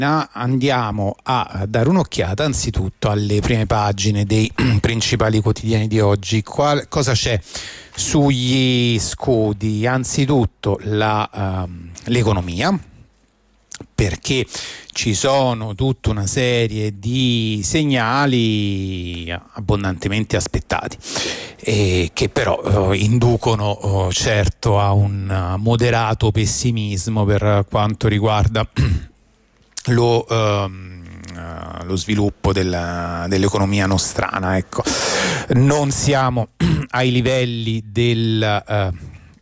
Andiamo a dare un'occhiata anzitutto alle prime pagine dei principali quotidiani di oggi. Cosa c'è sugli scudi? Anzitutto l'economia, perché ci sono tutta una serie di segnali abbondantemente aspettati che però inducono certo a un moderato pessimismo per quanto riguarda lo sviluppo dell'economia nostrana. Ecco, non siamo ai livelli del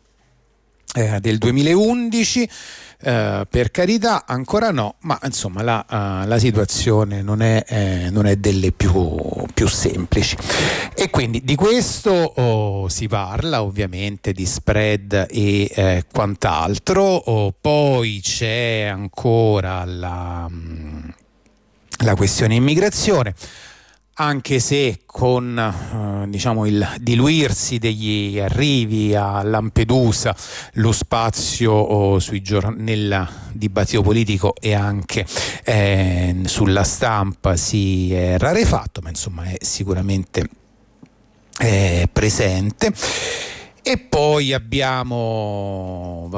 2011, per carità, ancora no, ma insomma la situazione non è delle più semplici, e quindi di questo si parla ovviamente, di spread e quant'altro. Poi c'è ancora la questione immigrazione, anche se con il diluirsi degli arrivi a Lampedusa lo spazio nel dibattito politico e anche sulla stampa si è rarefatto, ma insomma è sicuramente presente. E poi abbiamo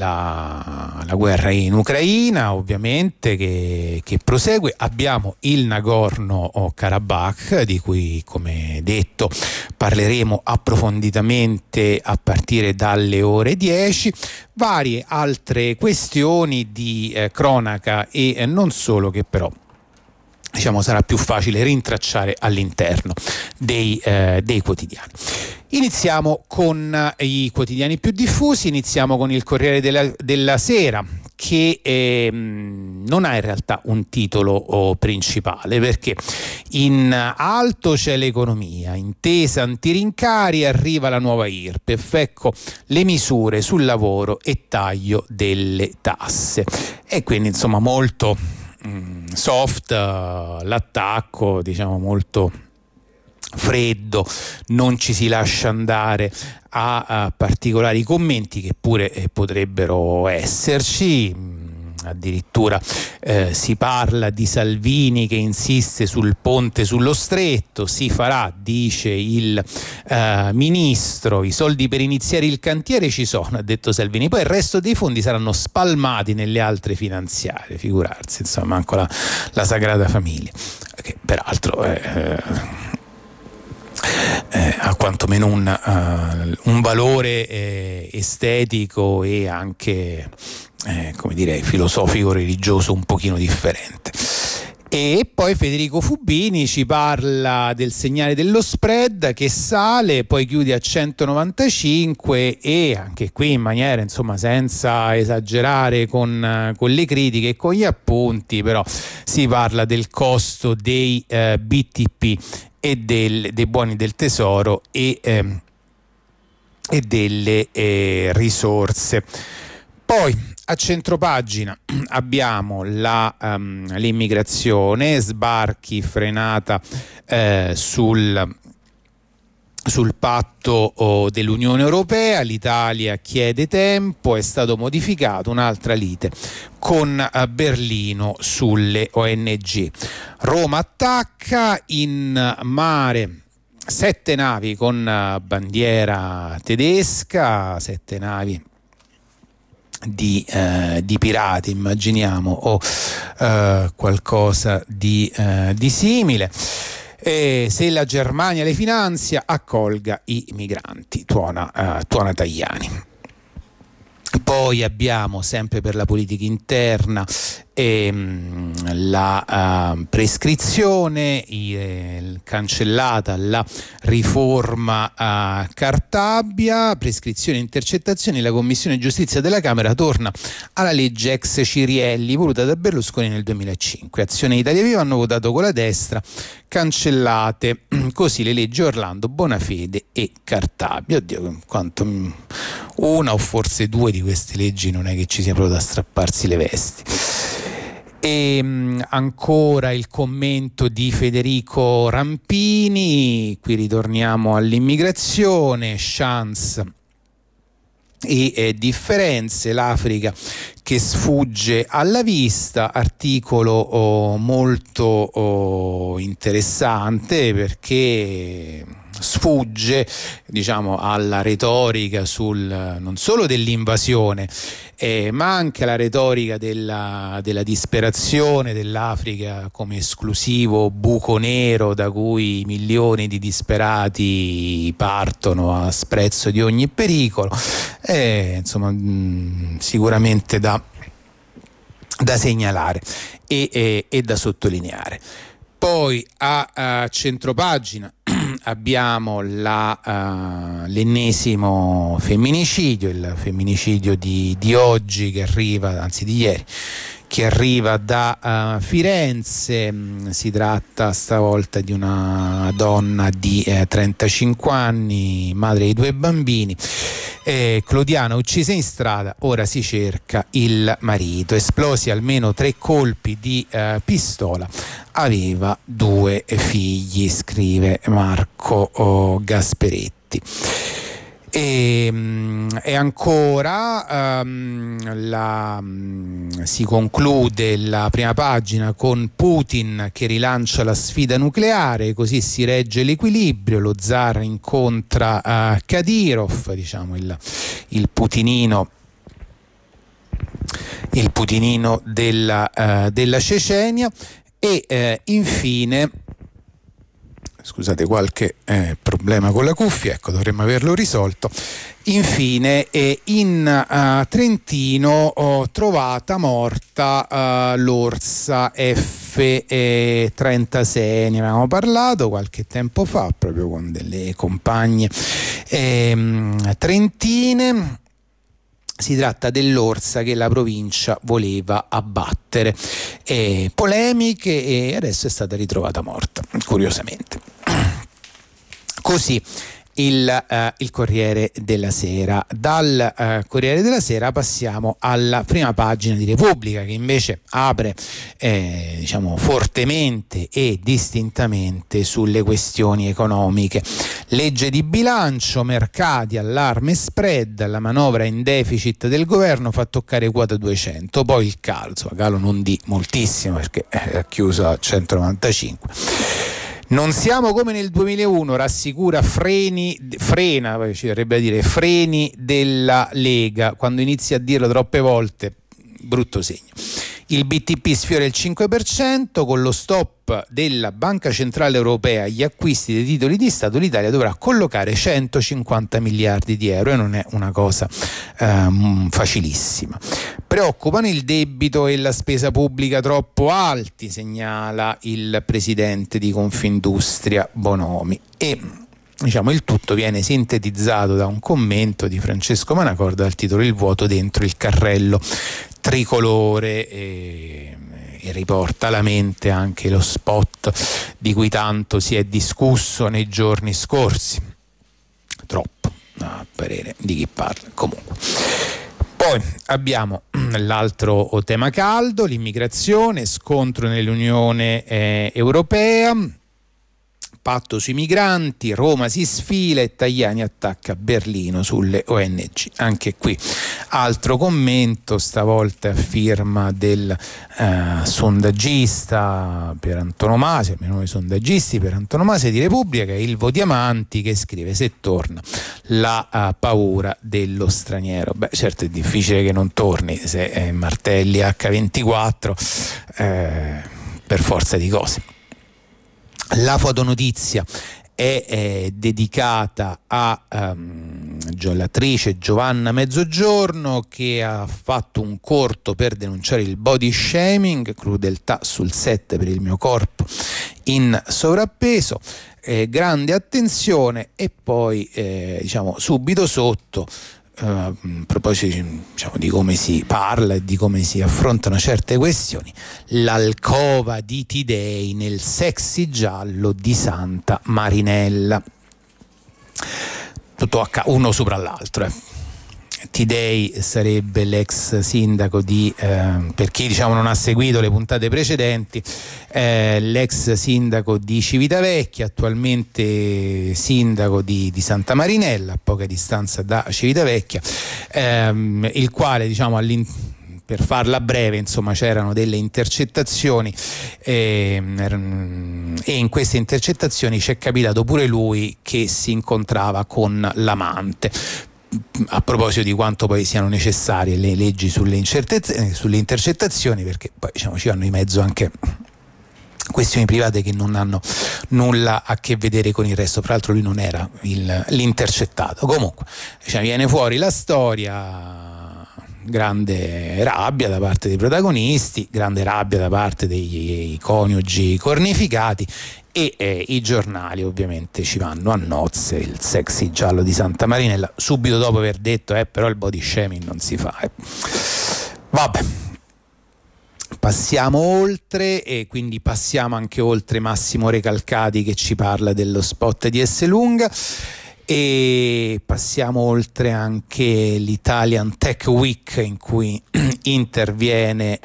la guerra in Ucraina, ovviamente, che prosegue. Abbiamo il Nagorno-Karabakh, di cui, come detto, parleremo approfonditamente a partire dalle ore 10. Varie altre questioni di cronaca e non solo, che però sarà più facile rintracciare all'interno dei quotidiani. Iniziamo con i quotidiani più diffusi. Iniziamo con il Corriere della Sera, che non ha in realtà un titolo principale, perché in alto c'è l'economia, intesa antirincari, arriva la nuova IRPEF, ecco le misure sul lavoro e taglio delle tasse. E quindi insomma molto soft l'attacco, molto freddo, non ci si lascia andare a particolari commenti, che pure potrebbero esserci. Addirittura si parla di Salvini che insiste sul ponte sullo stretto. Si farà, dice il ministro, i soldi per iniziare il cantiere ci sono, ha detto Salvini, poi il resto dei fondi saranno spalmati nelle altre finanziarie. Figurarsi, insomma, anche la Sagrada Famiglia, che peraltro ha quantomeno un valore estetico e anche filosofico religioso un pochino differente. E poi Federico Fubini ci parla del segnale dello spread che sale, poi chiude a 195, e anche qui in maniera senza esagerare con le critiche e con gli appunti, però si parla del costo dei BTP e dei buoni del tesoro e delle risorse. Poi a centropagina abbiamo l'immigrazione, sbarchi, frenata sul patto dell'Unione Europea, l'Italia chiede tempo, è stato modificato, un'altra lite con Berlino sulle ONG. Roma attacca, in mare 7 navi con bandiera tedesca, 7 navi di pirati, immaginiamo, o qualcosa di simile. Se la Germania le finanzia, accolga i migranti, tuona Tajani. Poi abbiamo, sempre per la politica interna, la prescrizione, cancellata la riforma Cartabia, prescrizione e intercettazioni. La Commissione Giustizia della Camera torna alla legge ex Cirielli voluta da Berlusconi nel 2005. Azione e Italia Viva hanno votato con la destra, cancellate così le leggi Orlando, Bonafede e Cartabia. Oddio, quanto una o forse due di queste leggi non è che ci sia proprio da strapparsi le vesti. E ancora il commento di Federico Rampini, qui ritorniamo all'immigrazione. Chance e differenze, l'Africa che sfugge alla vista, articolo molto interessante perché sfugge, diciamo, alla retorica non solo dell'invasione, ma anche alla retorica della disperazione dell'Africa come esclusivo buco nero da cui milioni di disperati partono a sprezzo di ogni pericolo. Insomma, sicuramente da segnalare e da sottolineare. Poi a centropagina abbiamo l'ennesimo femminicidio, il femminicidio di oggi che arriva, anzi di ieri, che arriva da Firenze. Si tratta stavolta di una donna di 35 anni, madre di 2 bambini. Clodiana uccisa in strada, ora si cerca il marito. Esplosi almeno 3 colpi di pistola, aveva 2 figli, scrive Marco Gasperetti. E ancora si conclude la prima pagina con Putin che rilancia la sfida nucleare, così si regge l'equilibrio, lo zar incontra Kadyrov, diciamo il putinino della Cecenia, e infine, scusate, qualche problema con la cuffia, ecco, dovremmo averlo risolto. Infine in Trentino trovata morta l'orsa F36, ne avevamo parlato qualche tempo fa proprio con delle compagne trentine. Si tratta dell'orsa che la provincia voleva abbattere, polemiche, e adesso è stata ritrovata morta, curiosamente. Così il Corriere della Sera. Dal Corriere della Sera passiamo alla prima pagina di Repubblica, che invece apre diciamo fortemente e distintamente sulle questioni economiche. Legge di bilancio, mercati, allarme spread, la manovra in deficit del governo fa toccare quota 200, poi il calo non di moltissimo perché è chiuso a 195. Non siamo come nel 2001, rassicura freni della Lega. Quando inizi a dirlo troppe volte, brutto segno. Il BTP sfiora il 5%, con lo stop della Banca Centrale Europea agli acquisti dei titoli di Stato l'Italia dovrà collocare 150 miliardi di euro, e non è una cosa facilissima. Preoccupano il debito e la spesa pubblica troppo alti, segnala il presidente di Confindustria Bonomi, e diciamo il tutto viene sintetizzato da un commento di Francesco Manacorda dal titolo "Il vuoto dentro il carrello tricolore", e riporta alla mente anche lo spot di cui tanto si è discusso nei giorni scorsi, troppo a parere di chi parla. Comunque, poi abbiamo l'altro tema caldo, l'immigrazione, scontro nell'Unione Europea, patto sui migranti, Roma si sfila e Tajani attacca Berlino sulle ONG. Anche qui altro commento, stavolta a firma del sondaggista per antonomasia, almeno i sondaggisti per antonomasia di Repubblica, che è Ilvo Diamanti, che scrive: se torna la paura dello straniero. Beh, certo è difficile che non torni se martelli H24 per forza di cose. La fotonotizia è dedicata all'attrice Giovanna Mezzogiorno, che ha fatto un corto per denunciare il body shaming, crudeltà sul set per il mio corpo in sovrappeso. Grande attenzione. E poi diciamo subito sotto, a proposito di come si parla e di come si affrontano certe questioni, l'alcova di Tidei nel sexy giallo di Santa Marinella, tutto uno sopra l'altro, Tidei sarebbe l'ex sindaco di, per chi diciamo non ha seguito le puntate precedenti, l'ex sindaco di Civitavecchia, attualmente sindaco di Santa Marinella, a poca distanza da Civitavecchia, il quale diciamo per farla breve, insomma, c'erano delle intercettazioni e in queste intercettazioni c'è capitato pure lui che si incontrava con l'amante. A proposito di quanto poi siano necessarie le leggi sulle intercettazioni, perché poi diciamo ci vanno in mezzo anche questioni private che non hanno nulla a che vedere con il resto. Fra l'altro lui non era l'intercettato. Comunque diciamo, viene fuori la storia, grande rabbia da parte dei protagonisti, grande rabbia da parte dei coniugi cornificati, e i giornali ovviamente ci vanno a nozze, il sexy giallo di Santa Marinella, subito dopo aver detto però il body shaming non si fa. Vabbè, passiamo oltre, e quindi passiamo anche oltre Massimo Recalcati che ci parla dello spot di Esselunga, e passiamo oltre anche l'Italian Tech Week in cui interviene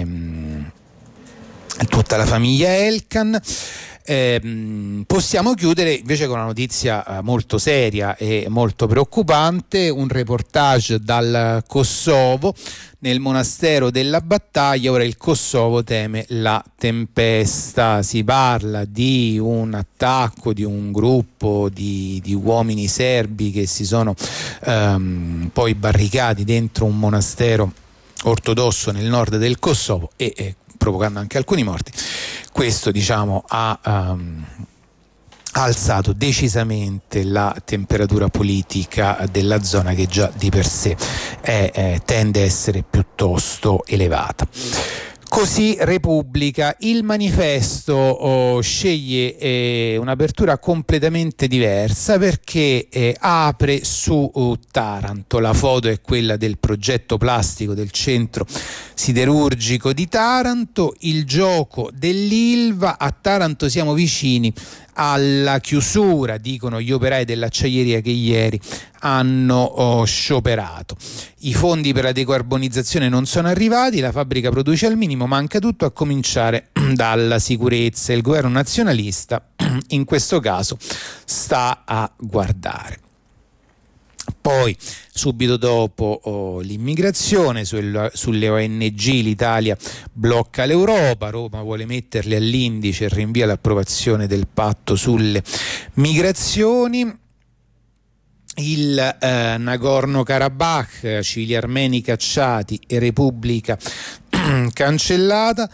tutta la famiglia Elkann. Possiamo chiudere invece con una notizia molto seria e molto preoccupante, un reportage dal Kosovo. Nel monastero della Battaglia ora il Kosovo teme la tempesta. Si parla di un attacco di un gruppo di uomini serbi che si sono poi barricati dentro un monastero ortodosso nel nord del Kosovo e provocando anche alcuni morti. Questo diciamo ha alzato decisamente la temperatura politica della zona, che già di per sé tende a essere piuttosto elevata. Così Repubblica, il Manifesto sceglie un'apertura completamente diversa perché apre su Taranto. La foto è quella del progetto plastico del centro siderurgico di Taranto, il gioco dell'Ilva. A Taranto siamo vicini alla chiusura, dicono gli operai dell'acciaieria che ieri hanno scioperato. I fondi per la decarbonizzazione non sono arrivati, la fabbrica produce al minimo, manca tutto a cominciare dalla sicurezza. Il governo nazionalista in questo caso sta a guardare. Poi subito dopo l'immigrazione, sulle ONG l'Italia blocca l'Europa, Roma vuole metterle all'indice e rinvia l'approvazione del patto sulle migrazioni. Il Nagorno-Karabakh, civili armeni cacciati e Repubblica cancellata.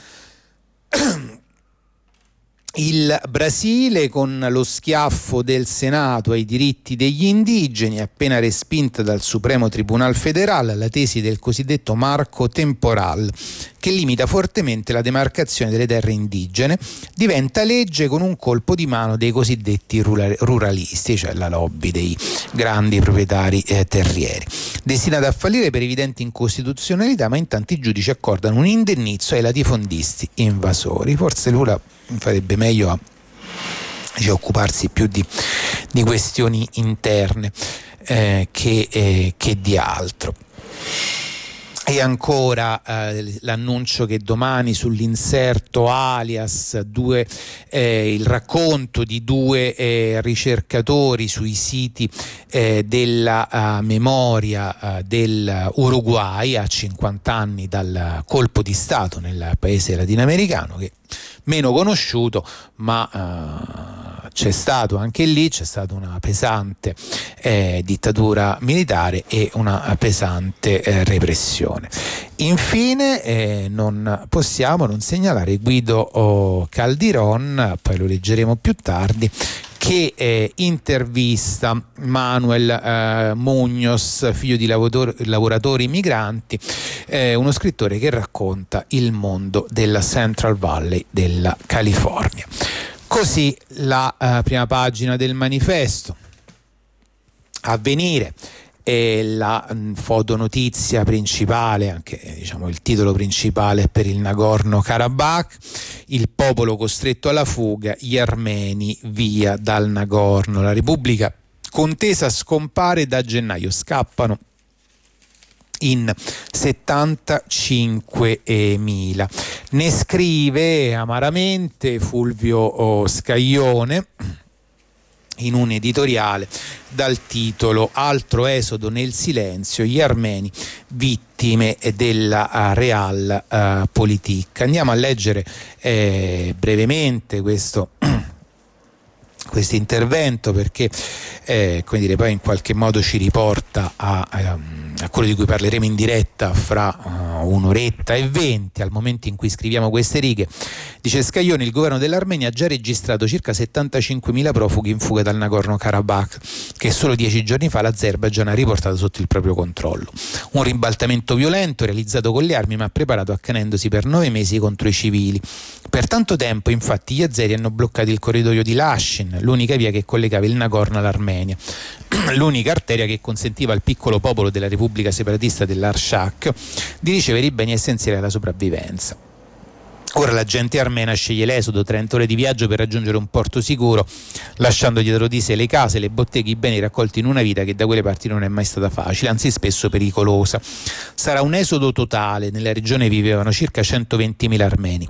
Il Brasile, con lo schiaffo del Senato ai diritti degli indigeni, appena respinta dal Supremo Tribunal Federale la tesi del cosiddetto marco temporal, che limita fortemente la demarcazione delle terre indigene, diventa legge con un colpo di mano dei cosiddetti ruralisti, cioè la lobby dei grandi proprietari terrieri, destinata a fallire per evidenti incostituzionalità, ma intanto i giudici accordano un indennizzo ai latifondisti invasori. Forse Lula farebbe meglio a occuparsi più di questioni interne che di altro. E ancora l'annuncio che domani sull'inserto Alias il racconto di due ricercatori sui siti della memoria dell'Uruguay a 50 anni dal colpo di Stato nel paese latinoamericano, che meno conosciuto, ma c'è stata una pesante dittatura militare e una pesante repressione. Infine non possiamo non segnalare Guido Caldiron, poi lo leggeremo più tardi, che intervista Manuel Muñoz, figlio di lavoratori migranti, uno scrittore che racconta il mondo della Central Valley della California. Così la prima pagina del Manifesto. Avvenire è la fotonotizia principale, anche diciamo il titolo principale per il Nagorno-Karabakh, il popolo costretto alla fuga, gli armeni via dal Nagorno, la Repubblica contesa scompare da gennaio, scappano in 75.000. Ne scrive amaramente Fulvio Scaglione in un editoriale dal titolo "Altro esodo nel silenzio, gli armeni vittime della Realpolitik". Andiamo a leggere brevemente questo intervento, perché come dire, poi in qualche modo ci riporta a quello di cui parleremo in diretta fra un'oretta e 20, al momento in cui scriviamo queste righe. Dice Scaglione: il governo dell'Armenia ha già registrato circa 75.000 profughi in fuga dal Nagorno-Karabakh, che solo 10 giorni fa l'Azerbaigian ha riportato sotto il proprio controllo. Un ribaltamento violento realizzato con le armi, ma preparato accanendosi per 9 mesi contro i civili. Per tanto tempo, infatti, gli azeri hanno bloccato il corridoio di Lashin, l'unica via che collegava il Nagorno all'Armenia, l'unica arteria che consentiva al piccolo popolo della Repubblica separatista dell'Arshak di ricevere i beni essenziali alla sopravvivenza. Ora la gente armena sceglie l'esodo, 30 ore di viaggio per raggiungere un porto sicuro, lasciando dietro di sé le case, le botteghe, i beni raccolti in una vita che da quelle parti non è mai stata facile, anzi spesso pericolosa. Sarà un esodo totale. Nella regione vivevano circa 120.000 armeni.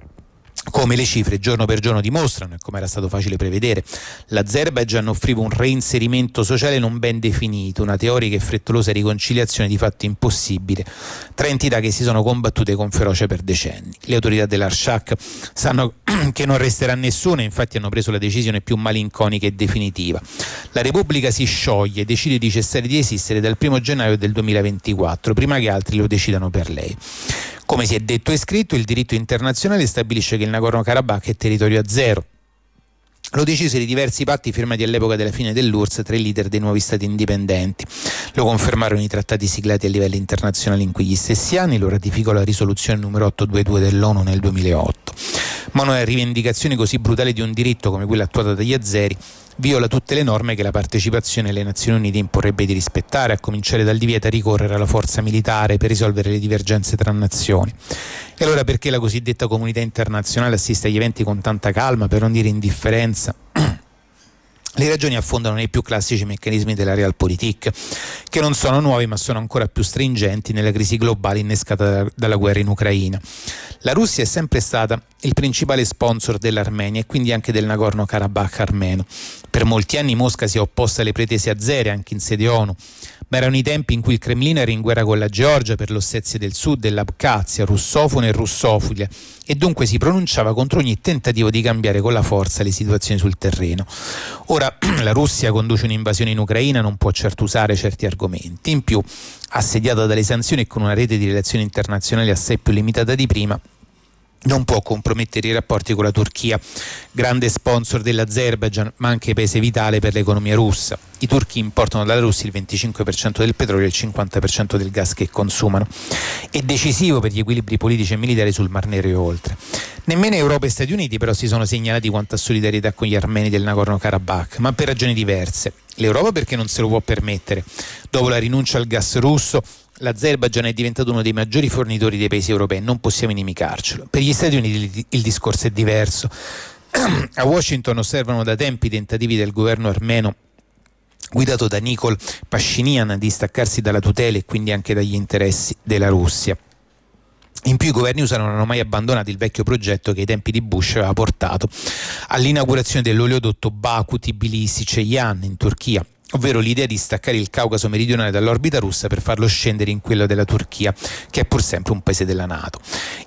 Come le cifre giorno per giorno dimostrano, e come era stato facile prevedere, l'Azerbaigian offriva un reinserimento sociale non ben definito, una teorica e frettolosa riconciliazione di fatto impossibile tra entità che si sono combattute con ferocia per decenni. Le autorità dell'Arshak sanno che non resterà nessuno e infatti hanno preso la decisione più malinconica e definitiva. La Repubblica si scioglie e decide di cessare di esistere dal 1 gennaio del 2024, prima che altri lo decidano per lei. Come si è detto e scritto, il diritto internazionale stabilisce che il Nagorno-Karabakh è territorio azero. Lo decisero i diversi patti firmati all'epoca della fine dell'URSS tra i leader dei nuovi stati indipendenti. Lo confermarono i trattati siglati a livello internazionale in quegli stessi anni, lo ratificò la risoluzione numero 822 dell'ONU nel 2008. Ma una rivendicazione così brutale di un diritto come quella attuata dagli azeri viola tutte le norme che la partecipazione alle Nazioni Unite imporrebbe di rispettare, a cominciare dal divieto a ricorrere alla forza militare per risolvere le divergenze tra nazioni. E allora perché la cosiddetta comunità internazionale assiste agli eventi con tanta calma, per non dire indifferenza? Le ragioni affondano nei più classici meccanismi della Realpolitik, che non sono nuovi ma sono ancora più stringenti nella crisi globale innescata dalla guerra in Ucraina. La Russia è sempre stata il principale sponsor dell'Armenia e quindi anche del Nagorno-Karabakh armeno. Per molti anni Mosca si è opposta alle pretese azere anche in sede ONU, ma erano i tempi in cui il Cremlino era in guerra con la Georgia per l'Ossetia del Sud e l'Abkhazia, russofone e russofile, e dunque si pronunciava contro ogni tentativo di cambiare con la forza le situazioni sul terreno. Ora la Russia conduce un'invasione in Ucraina, non può certo usare certi argomenti. In più, assediata dalle sanzioni e con una rete di relazioni internazionali assai più limitata di prima, non può compromettere i rapporti con la Turchia, grande sponsor dell'Azerbaigian, ma anche paese vitale per l'economia russa. I turchi importano dalla Russia il 25% del petrolio e il 50% del gas che consumano. È decisivo per gli equilibri politici e militari sul Mar Nero e oltre. Nemmeno Europa e Stati Uniti però si sono segnalati quanto a solidarietà con gli armeni del Nagorno-Karabakh, ma per ragioni diverse. L'Europa perché non se lo può permettere. Dopo la rinuncia al gas russo, l'Azerbaigian è diventato uno dei maggiori fornitori dei paesi europei, non possiamo inimicarcelo. Per gli Stati Uniti il discorso è diverso. A Washington osservano da tempi i tentativi del governo armeno guidato da Nikol Pashinyan di staccarsi dalla tutela e quindi anche dagli interessi della Russia. In più i governi USA non hanno mai abbandonato il vecchio progetto che ai tempi di Bush aveva portato all'inaugurazione dell'oleodotto Baku-Tbilisi-Ceyhan in Turchia, ovvero l'idea di staccare il Caucaso meridionale dall'orbita russa per farlo scendere in quello della Turchia, che è pur sempre un paese della NATO.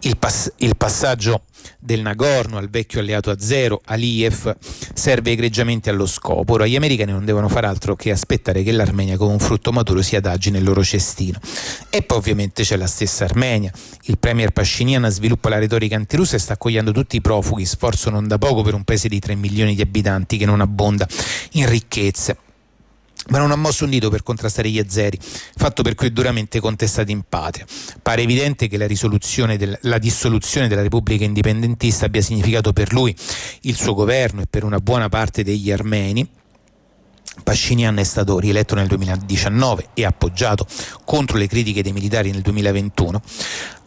Il passaggio del Nagorno al vecchio alleato azero, Aliyev, serve egregiamente allo scopo. Ora gli americani non devono far altro che aspettare che l'Armenia come un frutto maturo si adagi nel loro cestino. E poi ovviamente c'è la stessa Armenia. Il premier Pashinyan sviluppa la retorica antirussa e sta accogliendo tutti i profughi, sforzo non da poco per un paese di 3 milioni di abitanti che non abbonda in ricchezze. Ma non ha mosso un dito per contrastare gli azeri, fatto per cui è duramente contestato in patria. Pare evidente che la dissoluzione della Repubblica indipendentista abbia significato per lui, il suo governo e per una buona parte degli armeni. Pashinyan è stato rieletto nel 2019 e appoggiato contro le critiche dei militari nel 2021.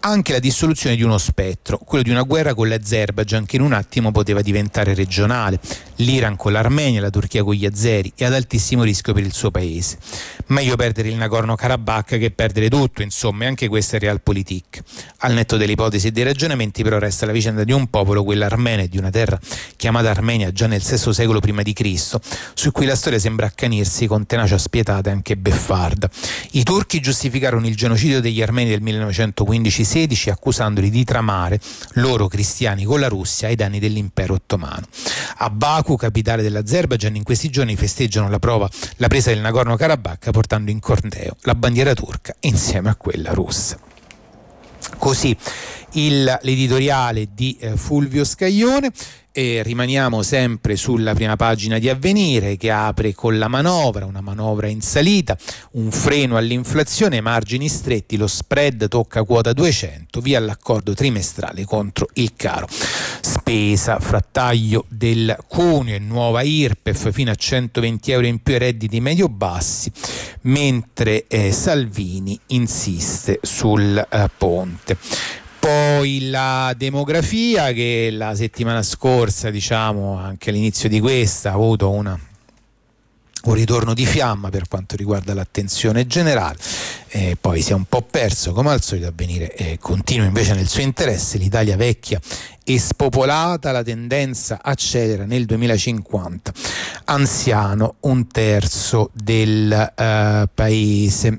anche la dissoluzione di uno spettro, quello di una guerra con l'Azerbaijan che in un attimo poteva diventare regionale, l'Iran con l'Armenia, la Turchia con gli azeri e ad altissimo rischio per il suo paese. Meglio perdere il Nagorno-Karabakh che perdere tutto, insomma, e anche questa è realpolitik. Al netto delle ipotesi e dei ragionamenti però resta la vicenda di un popolo, quella armena, e di una terra chiamata Armenia già nel VI secolo prima di Cristo, su cui la storia sembra accanirsi con tenacia spietata e anche beffarda. I turchi giustificarono il genocidio degli armeni del 1915-16 accusandoli di tramare, loro cristiani, con la Russia ai danni dell'impero ottomano. A Baku, capitale dell'Azerbaijan, in questi giorni festeggiano la presa del Nagorno-Karabakh portando in corteo la bandiera turca insieme a quella russa. Così l'editoriale di Fulvio Scaglione. E rimaniamo sempre sulla prima pagina di Avvenire, che apre con la manovra, una manovra in salita, un freno all'inflazione, margini stretti, lo spread tocca quota 200, via l'accordo trimestrale contro il caro spesa, fra taglio del cuneo e nuova IRPEF fino a 120 euro in più ai redditi medio-bassi, mentre Salvini insiste sul ponte. Poi la demografia, che la settimana scorsa, diciamo anche all'inizio di questa, ha avuto un ritorno di fiamma per quanto riguarda l'attenzione generale, poi si è un po' perso come al solito. Avvenire continua invece nel suo interesse. L'Italia vecchia e spopolata, la tendenza accelera nel 2050, anziano un terzo del paese.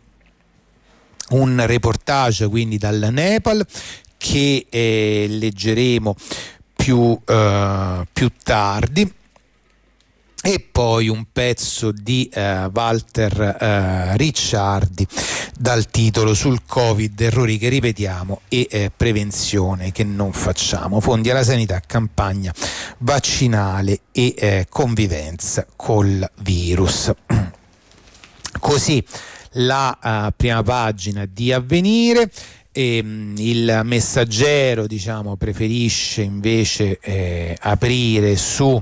Un reportage quindi dal Nepal che leggeremo più tardi, e poi un pezzo di Walter Ricciardi dal titolo sul Covid, errori che ripetiamo e prevenzione che non facciamo, fondi alla sanità, campagna vaccinale e convivenza col virus. Così la prima pagina di Avvenire. Il Messaggero, diciamo, preferisce invece aprire su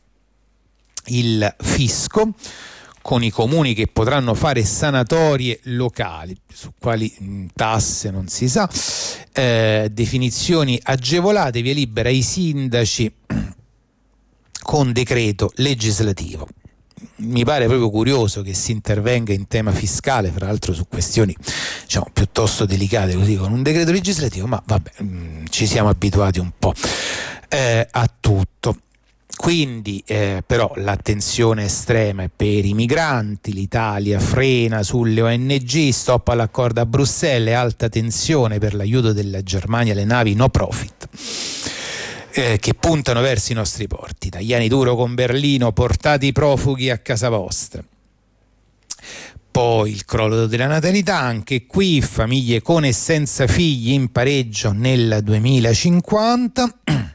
il fisco, con i comuni che potranno fare sanatorie locali, su quali tasse non si sa, definizioni agevolate, via libera ai sindaci con decreto legislativo. Mi pare proprio curioso che si intervenga in tema fiscale, fra l'altro su questioni, diciamo, piuttosto delicate, così con un decreto legislativo, ma vabbè, ci siamo abituati un po' a tutto. Quindi però l'attenzione estrema è per i migranti, l'Italia frena sulle ONG, stop all'accordo a Bruxelles, alta tensione per l'aiuto della Germania alle navi no profit che puntano verso i nostri porti. Italiani duro con Berlino, portate i profughi a casa vostra. Poi il crollo della natalità, anche qui famiglie con e senza figli in pareggio nel 2050.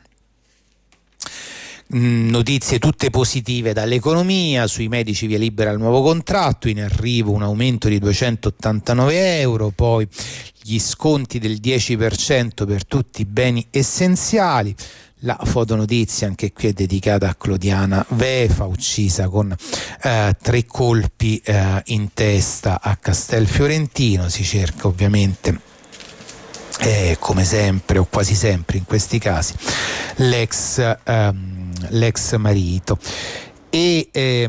Notizie tutte positive dall'economia, sui medici via libera al nuovo contratto, in arrivo un aumento di 289 euro, poi gli sconti del 10% per tutti i beni essenziali. La fotonotizia anche qui è dedicata a Clodiana Vefa, uccisa con 3 colpi in testa a Castelfiorentino. Si cerca ovviamente, come sempre o quasi sempre in questi casi, l'ex marito. E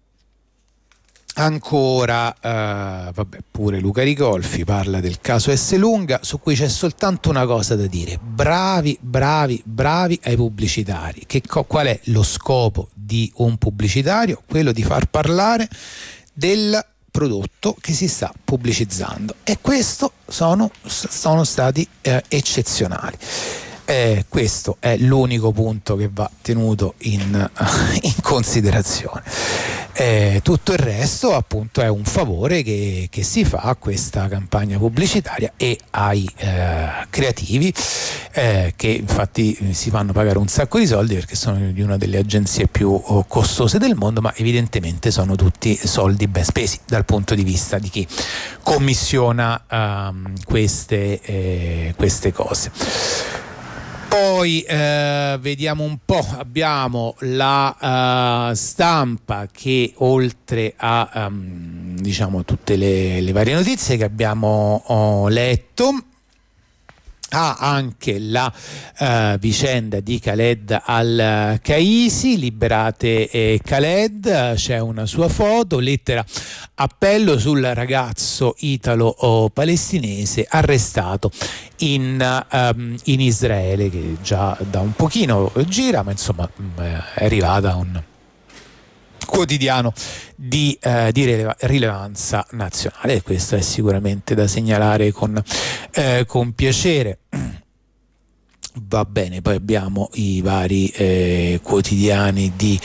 ancora pure Luca Ricolfi parla del caso Esselunga, su cui c'è soltanto una cosa da dire: bravi ai pubblicitari. Qual è lo scopo di un pubblicitario? Quello di far parlare del prodotto che si sta pubblicizzando, e questo sono stati eccezionali. Questo è l'unico punto che va tenuto in considerazione. Tutto il resto appunto è un favore che si fa a questa campagna pubblicitaria e ai creativi, che infatti si fanno pagare un sacco di soldi perché sono di una delle agenzie più costose del mondo, ma evidentemente sono tutti soldi ben spesi dal punto di vista di chi commissiona queste cose. Poi vediamo un po', abbiamo la Stampa, che oltre a diciamo tutte le varie notizie che abbiamo letto, ha anche la vicenda di Khaled al-Kaisi, liberate Khaled, c'è una sua foto, lettera appello sul ragazzo italo-palestinese arrestato in Israele, che già da un pochino gira, ma insomma è arrivata un quotidiano di rilevanza nazionale, e questo è sicuramente da segnalare con piacere. Va bene, poi abbiamo i vari quotidiani di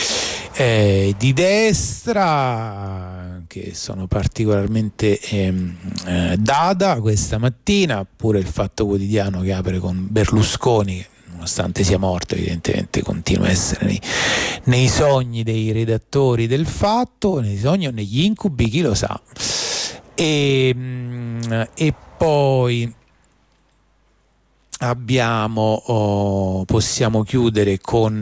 destra che sono particolarmente data questa mattina, pure il Fatto Quotidiano che apre con Berlusconi, che nonostante sia morto evidentemente continua a essere nei sogni dei redattori del Fatto, nei sogni o negli incubi, chi lo sa. E poi possiamo chiudere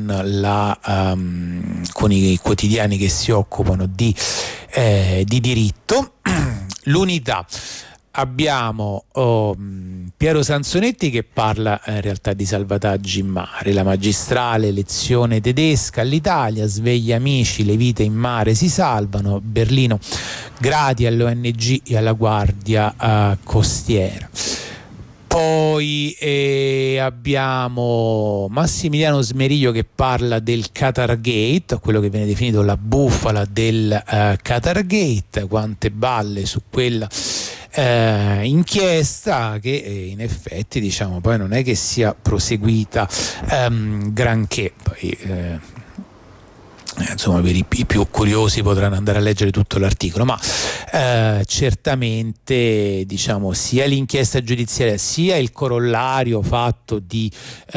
con i quotidiani che si occupano di diritto. L'Unità, abbiamo Piero Sansonetti che parla in realtà di salvataggi in mare, la magistrale lezione tedesca all'Italia, sveglia amici, le vite in mare si salvano, Berlino grati all'ONG e alla guardia costiera. Poi abbiamo Massimiliano Smeriglio che parla del Qatargate, quello che viene definito la bufala del Qatargate, quante balle su quella inchiesta che in effetti, diciamo, poi non è che sia proseguita granché. Poi insomma, per i più curiosi potranno andare a leggere tutto l'articolo, ma certamente, diciamo, sia l'inchiesta giudiziaria sia il corollario fatto di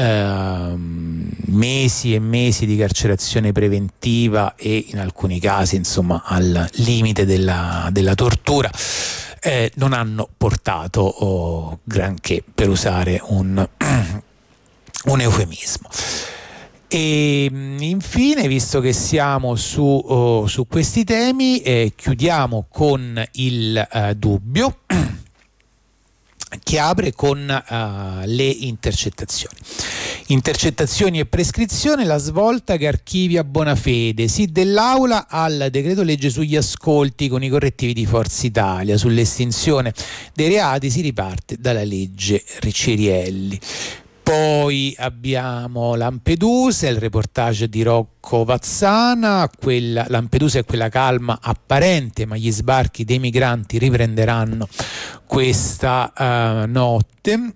mesi e mesi di carcerazione preventiva e in alcuni casi, insomma, al limite della tortura, non hanno portato granché, per usare un eufemismo. E infine, visto che siamo su questi temi, chiudiamo con il dubbio che apre con le intercettazioni. Intercettazioni e prescrizione, la svolta che archivia Bonafede, sì dell'Aula al decreto legge sugli ascolti con i correttivi di Forza Italia, sull'estinzione dei reati si riparte dalla legge Riccierielli. Poi abbiamo Lampedusa, il reportage di Rocco Vazzana, Lampedusa è quella calma apparente, ma gli sbarchi dei migranti riprenderanno questa notte.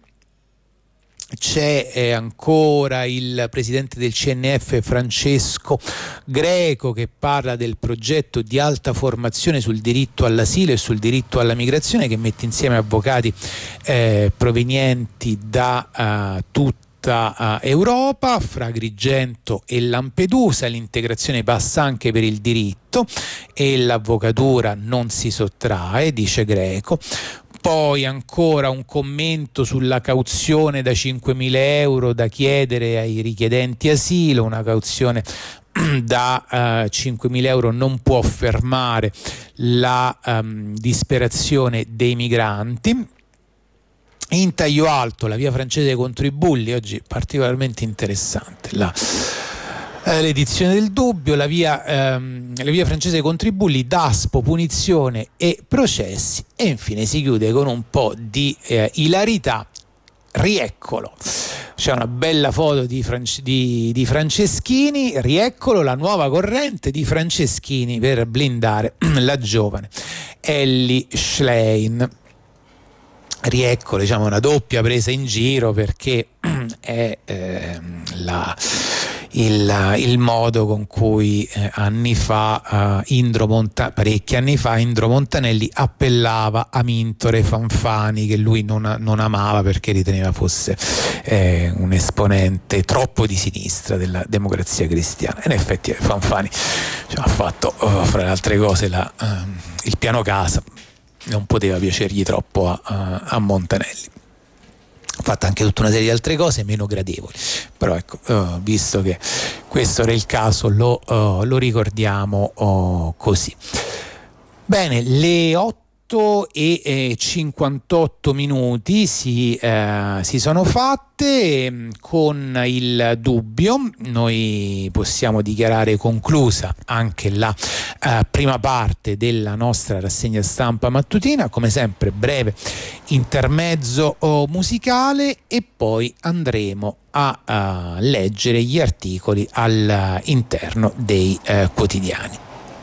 C'è ancora il presidente del CNF Francesco Greco che parla del progetto di alta formazione sul diritto all'asilo e sul diritto alla migrazione, che mette insieme avvocati provenienti da tutta Europa. Fra Agrigento e Lampedusa l'integrazione passa anche per il diritto e l'avvocatura non si sottrae, dice Greco. Poi ancora un commento sulla cauzione da 5.000 euro da chiedere ai richiedenti asilo, una cauzione da 5.000 euro non può fermare la disperazione dei migranti. In taglio alto la via francese contro i bulli, oggi particolarmente interessante l'edizione del dubbio, la via francese contro i bulli, Daspo, punizione e processi. E infine si chiude con un po' di ilarità. Rieccolo, c'è una bella foto di Franceschini, rieccolo la nuova corrente di Franceschini per blindare la giovane Elly Schlein. Rieccolo, diciamo, una doppia presa in giro, perché è il modo con cui parecchi anni fa Indro Montanelli appellava Amintore Fanfani, che lui non amava perché riteneva fosse un esponente troppo di sinistra della Democrazia Cristiana. In effetti Fanfani ha fatto, fra le altre cose, il piano casa, non poteva piacergli troppo a Montanelli. Ha fatto anche tutta una serie di altre cose meno gradevoli, però ecco, visto che questo era il caso, lo ricordiamo così. Bene, le e 58 minuti si sono fatte. Con il dubbio noi possiamo dichiarare conclusa anche la prima parte della nostra rassegna stampa mattutina, come sempre breve intermezzo musicale, e poi andremo a leggere gli articoli all'interno dei quotidiani.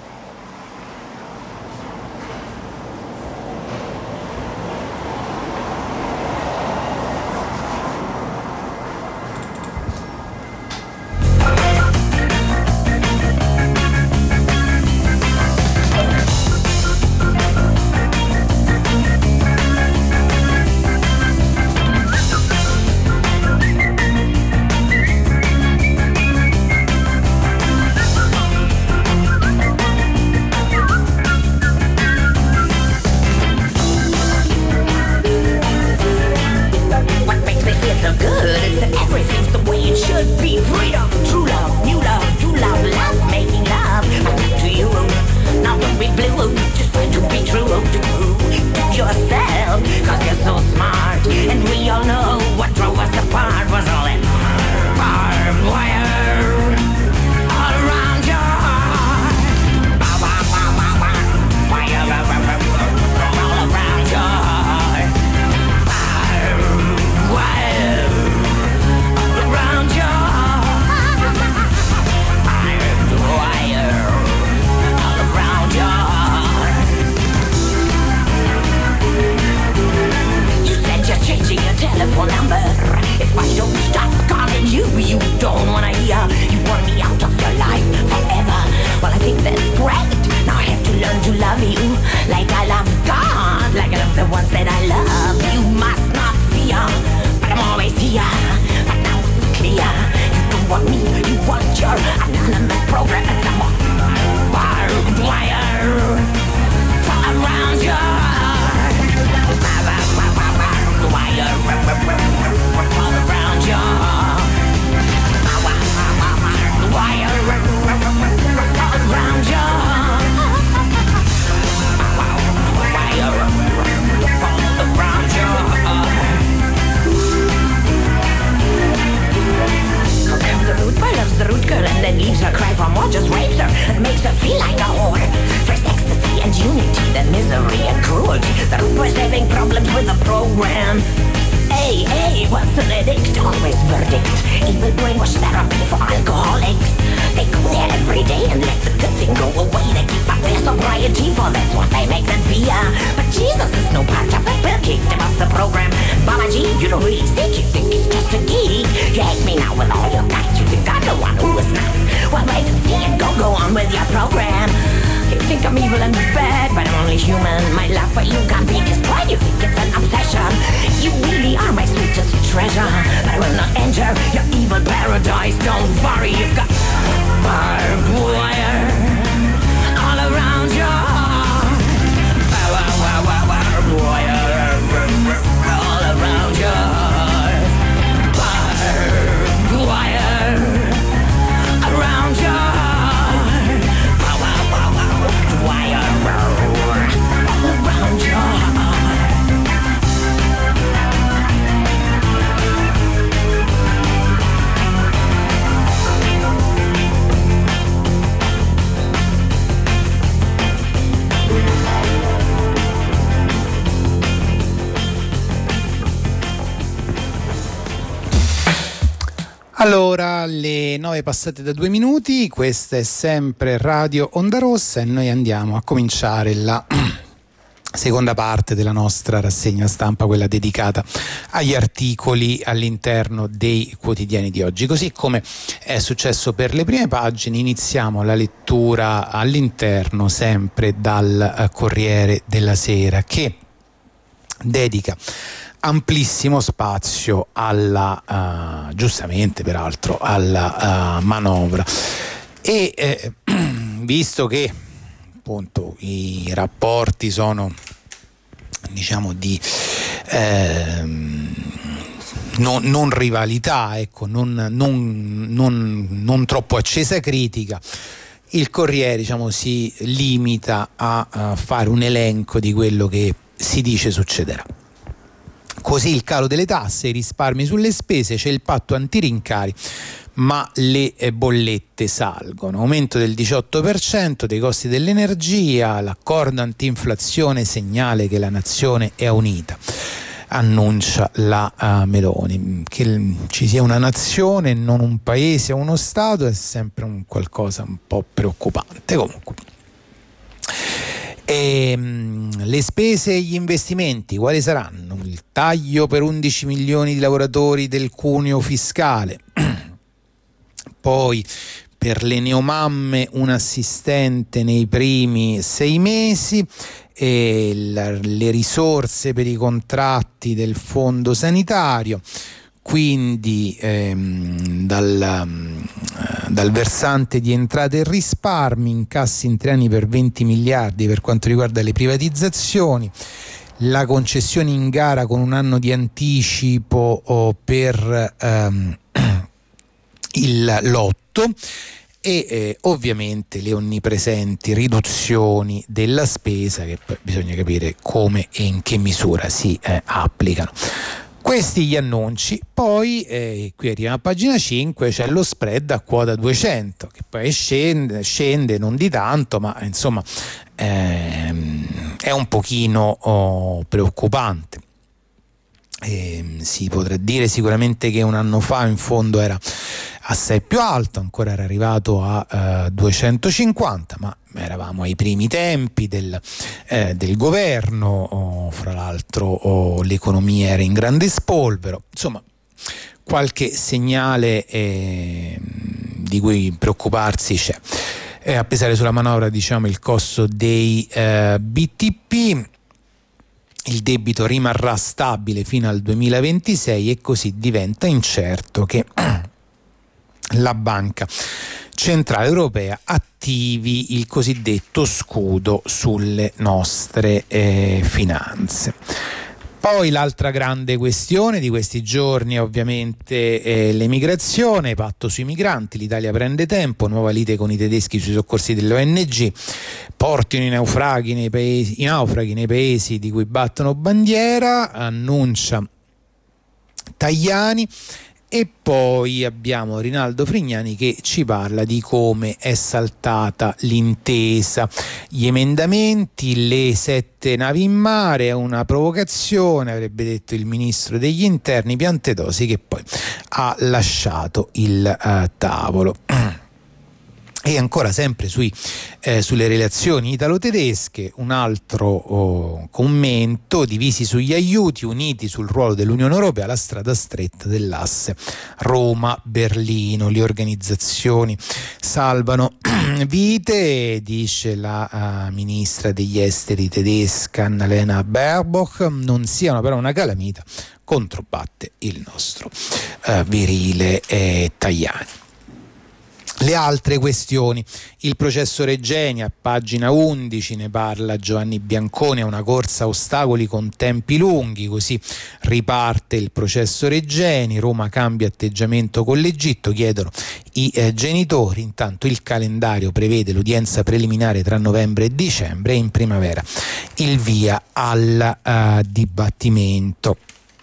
Allora, le 9 passate da 2 minuti, questa è sempre Radio Onda Rossa e noi andiamo a cominciare la seconda parte della nostra rassegna stampa, quella dedicata agli articoli all'interno dei quotidiani di oggi. Così come è successo per le prime pagine, iniziamo la lettura all'interno sempre dal Corriere della Sera, che dedica amplissimo spazio alla giustamente peraltro alla manovra, e visto che appunto i rapporti sono, diciamo, di non rivalità, ecco, non troppo accesa critica, il Corriere, diciamo, si limita a fare un elenco di quello che si dice succederà. Così il calo delle tasse, i risparmi sulle spese, c'è il patto antirincari, ma le bollette salgono. Aumento del 18% dei costi dell'energia, l'accordo anti-inflazione, segnale che la nazione è unita, annuncia la Meloni. Che ci sia una nazione, non un paese o uno Stato, è sempre un qualcosa un po' preoccupante. Comunque, le spese e gli investimenti quali saranno? Il taglio per 11 milioni di lavoratori del cuneo fiscale, poi per le neomamme un assistente nei primi 6 mesi, e le risorse per i contratti del fondo sanitario, quindi dal versante di entrate e risparmi, incassi in 3 anni per 20 miliardi per quanto riguarda le privatizzazioni, la concessione in gara con un anno di anticipo per il lotto e ovviamente le onnipresenti riduzioni della spesa, che poi bisogna capire come e in che misura si applicano. Questi gli annunci. Poi qui arriviamo a pagina 5, c'è lo spread a quota 200 che poi scende non di tanto, ma insomma è un pochino preoccupante. Si potrà dire sicuramente che un anno fa in fondo era assai più alto, ancora era arrivato a 250, ma eravamo ai primi tempi del governo, fra l'altro l'economia era in grande spolvero, insomma qualche segnale di cui preoccuparsi c'è. A pesare sulla manovra, diciamo, il costo dei BTP, il debito rimarrà stabile fino al 2026 e così diventa incerto che la Banca Centrale Europea attivi il cosiddetto scudo sulle nostre finanze. Poi l'altra grande questione di questi giorni è ovviamente l'emigrazione, patto sui migranti, l'Italia prende tempo, nuova lite con i tedeschi sui soccorsi dell'ONG, portino i naufraghi nei paesi di cui battono bandiera, annuncia Tajani. E poi abbiamo Rinaldo Frignani che ci parla di come è saltata l'intesa, gli emendamenti, le 7 navi in mare, è una provocazione, avrebbe detto il ministro degli interni Piantedosi, che poi ha lasciato il tavolo. E ancora sempre sulle relazioni italo-tedesche, un altro commento: divisi sugli aiuti, uniti sul ruolo dell'Unione Europea, la strada stretta dell'asse Roma-Berlino. Le organizzazioni salvano vite, dice la ministra degli esteri tedesca Annalena Baerbock, non siano però una calamita, controbatte il nostro virile Tajani. Le altre questioni, il processo Regeni, a pagina 11 ne parla Giovanni Bianconi, è una corsa a ostacoli con tempi lunghi, così riparte il processo Regeni, Roma cambia atteggiamento con l'Egitto, chiedono i genitori, intanto il calendario prevede l'udienza preliminare tra novembre e dicembre e in primavera il via al dibattimento.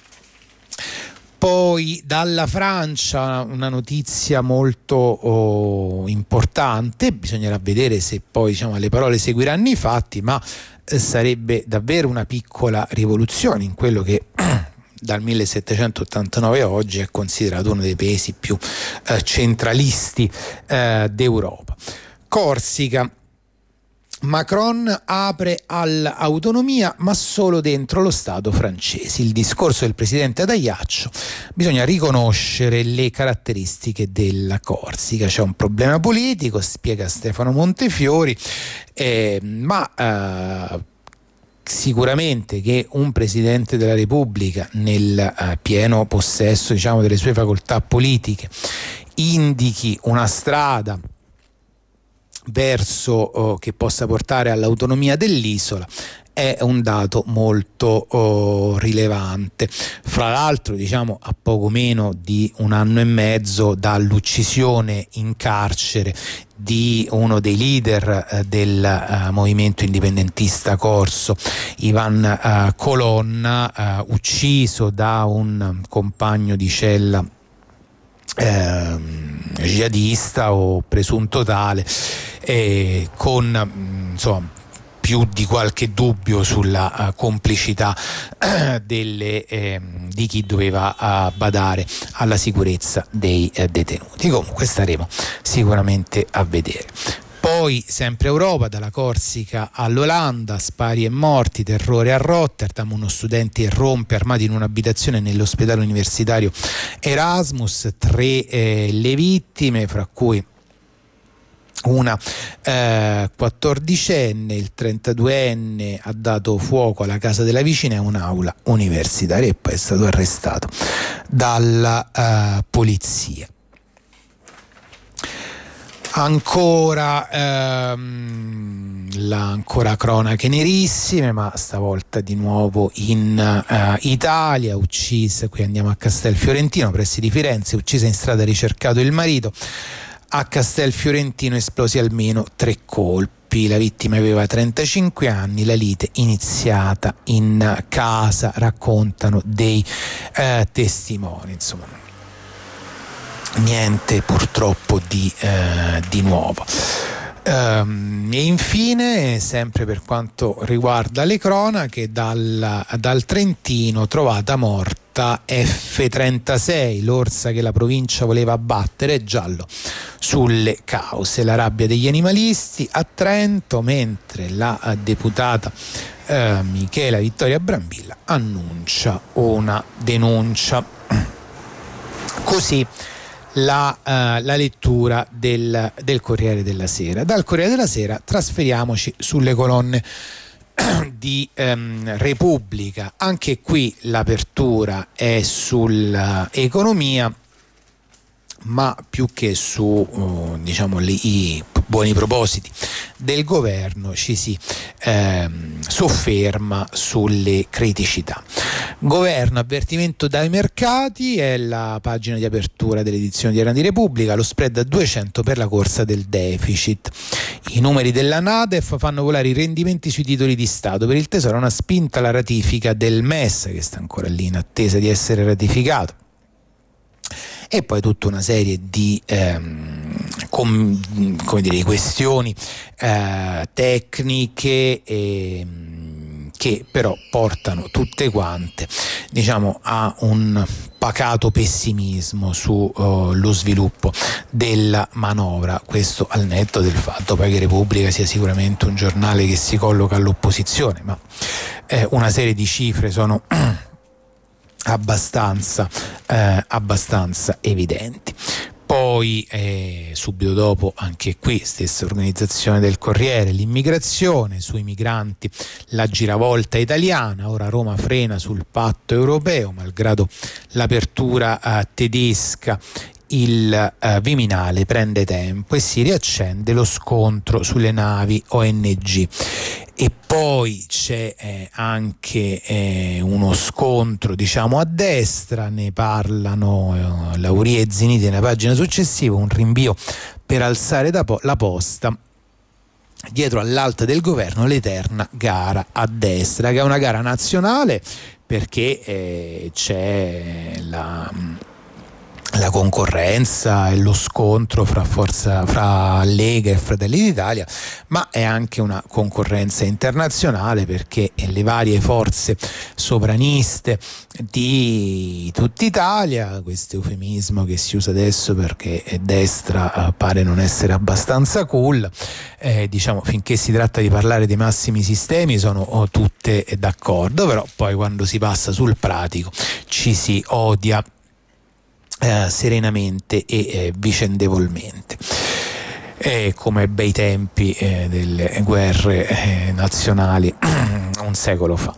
Poi dalla Francia una notizia molto importante, bisognerà vedere se poi, diciamo, alle parole seguiranno i fatti, ma sarebbe davvero una piccola rivoluzione in quello che dal 1789 a oggi è considerato uno dei paesi più centralisti d'Europa. Corsica. Macron apre all'autonomia ma solo dentro lo Stato francese. Il discorso del presidente Tajaccio: bisogna riconoscere le caratteristiche della Corsica, c'è un problema politico, spiega Stefano Montefiori, ma sicuramente che un presidente della Repubblica nel pieno possesso, diciamo, delle sue facoltà politiche indichi una strada verso che possa portare all'autonomia dell'isola è un dato molto rilevante. Fra l'altro, diciamo, a poco meno di un anno e mezzo dall'uccisione in carcere di uno dei leader del movimento indipendentista corso, Ivan Colonna, ucciso da un compagno di cella jihadista o presunto tale, con insomma più di qualche dubbio sulla complicità di chi doveva badare alla sicurezza dei detenuti. Comunque staremo sicuramente a vedere. Poi sempre Europa, dalla Corsica all'Olanda, spari e morti, terrore a Rotterdam, uno studente irrompe armato in un'abitazione nell'ospedale universitario Erasmus, 3 le vittime, fra cui una 14enne, il 32enne ha dato fuoco alla casa della vicina e a un'aula universitaria e poi è stato arrestato dalla polizia. Ancora cronache nerissime, ma stavolta di nuovo in Italia. Uccisa, qui andiamo a Castelfiorentino, pressi di Firenze, uccisa in strada, ricercato il marito. A Castelfiorentino esplosi almeno 3 colpi. La vittima aveva 35 anni, la lite iniziata in casa, raccontano dei testimoni. Insomma, niente purtroppo di nuovo. E infine, sempre per quanto riguarda le cronache, dal Trentino, trovata morta F-36, l'orsa che la provincia voleva abbattere, giallo sulle cause. La rabbia degli animalisti a Trento, mentre la deputata Michela Vittoria Brambilla annuncia una denuncia. Così la lettura del Corriere della Sera. Dal Corriere della Sera trasferiamoci sulle colonne di Repubblica. Anche qui l'apertura è sull'economia, ma più che su i buoni propositi del governo ci si sofferma sulle criticità. Governo, avvertimento dai mercati, è la pagina di apertura dell'edizione odierna di Repubblica. Lo spread a 200 per la corsa del deficit. I numeri della NADEF fanno volare i rendimenti sui titoli di Stato. Per il Tesoro una spinta alla ratifica del MES, che sta ancora lì in attesa di essere ratificato. E poi tutta una serie di questioni tecniche che però portano tutte quante, a un pacato pessimismo sullo sviluppo della manovra. Questo al netto del fatto poi che Repubblica sia sicuramente un giornale che si colloca all'opposizione, ma una serie di cifre sono abbastanza evidenti. Poi subito dopo, anche qui stessa organizzazione del Corriere, l'immigrazione, sui migranti la giravolta italiana. Ora Roma frena sul patto europeo, malgrado l'apertura tedesca. Il Viminale prende tempo e si riaccende lo scontro sulle navi ONG. E poi c'è anche uno scontro a destra, ne parlano Lauria e Ziniti nella pagina successiva, un rinvio per alzare la posta. Dietro all'alta del governo l'eterna gara a destra, che è una gara nazionale perché c'è la concorrenza e lo scontro fra Lega e Fratelli d'Italia, ma è anche una concorrenza internazionale perché le varie forze sovraniste di tutta Italia, questo eufemismo che si usa adesso perché destra pare non essere abbastanza cool, finché si tratta di parlare dei massimi sistemi sono tutte d'accordo, però poi quando si passa sul pratico ci si odia serenamente e vicendevolmente, come bei tempi delle guerre nazionali un secolo fa.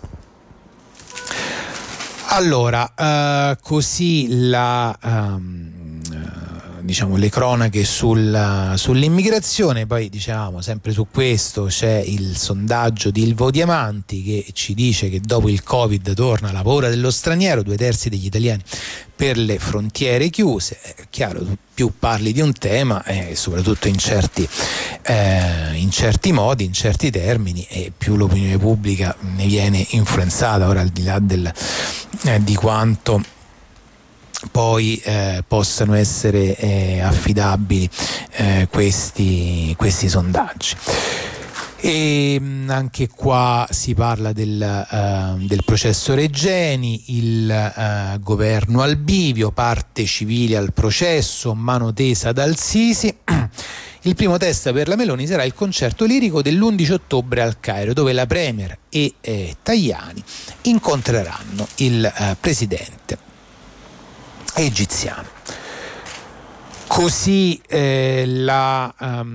Allora, così diciamo le cronache sull'immigrazione. Poi diciamo sempre su questo c'è il sondaggio di Ilvo Diamanti che ci dice che dopo il Covid torna la paura dello straniero, 2/3 degli italiani per le frontiere chiuse. È chiaro, più parli di un tema soprattutto in certi modi, in certi termini, e più l'opinione pubblica ne viene influenzata. Ora, al di là di quanto poi possano essere affidabili questi sondaggi. E anche qua si parla del processo Regeni, il governo al bivio, parte civile al processo, mano tesa dal Sisi. Il primo test per la Meloni sarà il concerto lirico dell'11 ottobre al Cairo, dove la Premier e Tajani incontreranno il presidente egiziano. Così la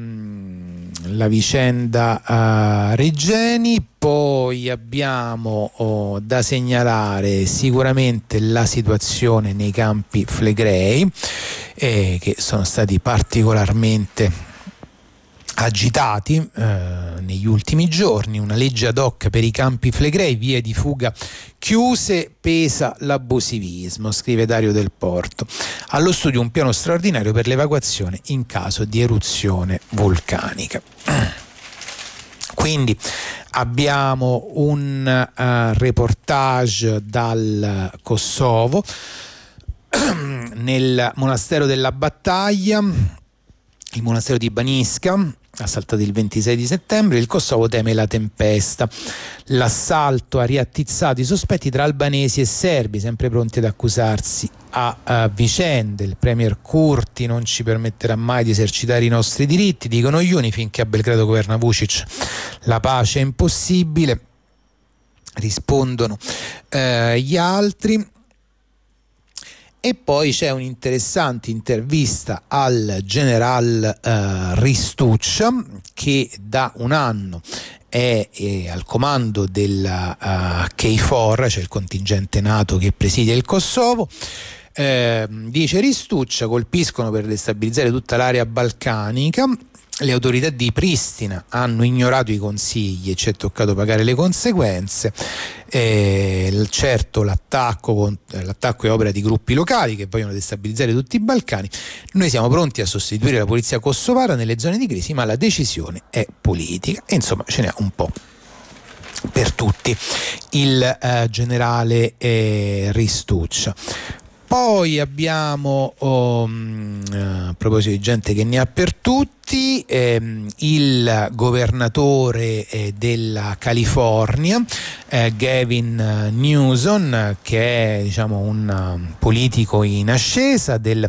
vicenda Regeni. Poi abbiamo da segnalare sicuramente la situazione nei Campi Flegrei, che sono stati particolarmente agitati negli ultimi giorni. Una legge ad hoc per i Campi Flegrei, vie di fuga chiuse, pesa l'abusivismo, scrive Dario Del Porto. Allo studio un piano straordinario per l'evacuazione in caso di eruzione vulcanica. Quindi abbiamo un reportage dal Kosovo, nel monastero della Battaglia, il monastero di Baniska, assaltato il 26 di settembre. Il Kosovo teme la tempesta. L'assalto ha riattizzato i sospetti tra albanesi e serbi, sempre pronti ad accusarsi a vicende. Il premier Kurti: non ci permetterà mai di esercitare i nostri diritti, dicono gli uni, finché a Belgrado governa Vučić la pace è impossibile, rispondono gli altri. E poi c'è un'interessante intervista al general Ristuccia, che da un anno è al comando della KFOR, cioè il contingente NATO che presidia il Kosovo. Dice Ristuccia: colpiscono per destabilizzare tutta l'area balcanica. Le autorità di Pristina hanno ignorato i consigli e ci è toccato pagare le conseguenze. Certo, l'attacco è opera di gruppi locali che vogliono destabilizzare tutti i Balcani. Noi siamo pronti a sostituire la polizia kosovara nelle zone di crisi, ma la decisione è politica. E insomma ce n'è un po' per tutti il generale Ristuccia. Poi abbiamo, a proposito di gente che ne ha per tutti, il governatore della California, Gavin Newsom, che è un politico in ascesa del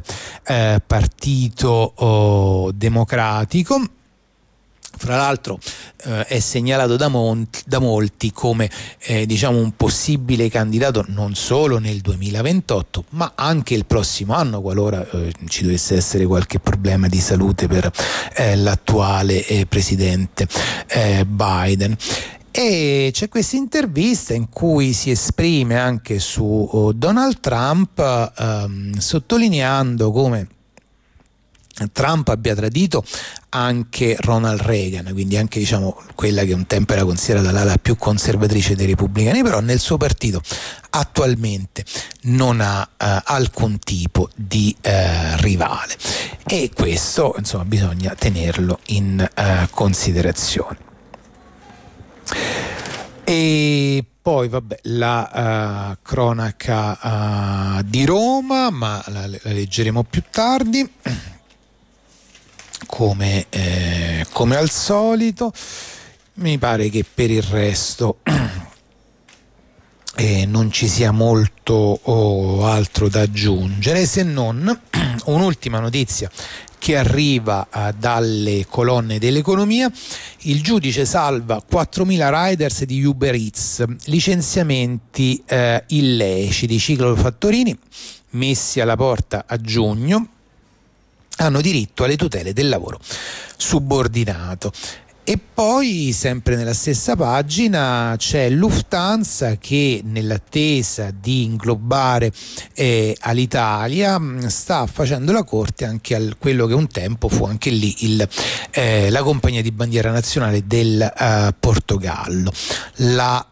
Partito Democratico. Fra l'altro è segnalato da molti come un possibile candidato non solo nel 2028 ma anche il prossimo anno, qualora ci dovesse essere qualche problema di salute per l'attuale presidente Biden. E c'è questa intervista in cui si esprime anche su Donald Trump, sottolineando come Trump abbia tradito anche Ronald Reagan, quindi anche quella che un tempo era considerata l'ala più conservatrice dei repubblicani, però nel suo partito attualmente non ha alcun tipo di rivale, e questo bisogna tenerlo in considerazione. E poi la cronaca di Roma, ma la leggeremo più tardi. Come al solito. Mi pare che per il resto non ci sia molto altro da aggiungere, se non un'ultima notizia che arriva dalle colonne dell'economia. Il giudice salva 4.000 riders di Uber Eats, licenziamenti illeciti. Ciclofattorini messi alla porta a giugno hanno diritto alle tutele del lavoro subordinato. E poi, sempre nella stessa pagina, c'è Lufthansa che, nell'attesa di inglobare Alitalia, sta facendo la corte anche a quello che un tempo fu anche lì la compagnia di bandiera nazionale del Portogallo, la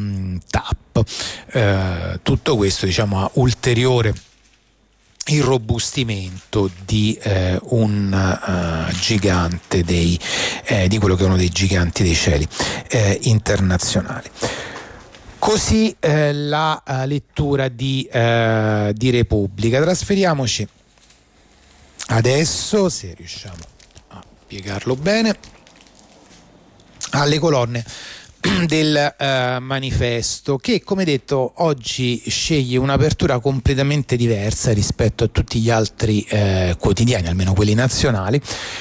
TAP. Tutto questo, diciamo, a ulteriore irrobustimento di un gigante di quello che è uno dei giganti dei cieli internazionali. Così la lettura di Repubblica. Trasferiamoci adesso, se riusciamo a piegarlo bene, alle colonne del manifesto, che, come detto, oggi sceglie un'apertura completamente diversa rispetto a tutti gli altri quotidiani, almeno quelli nazionali,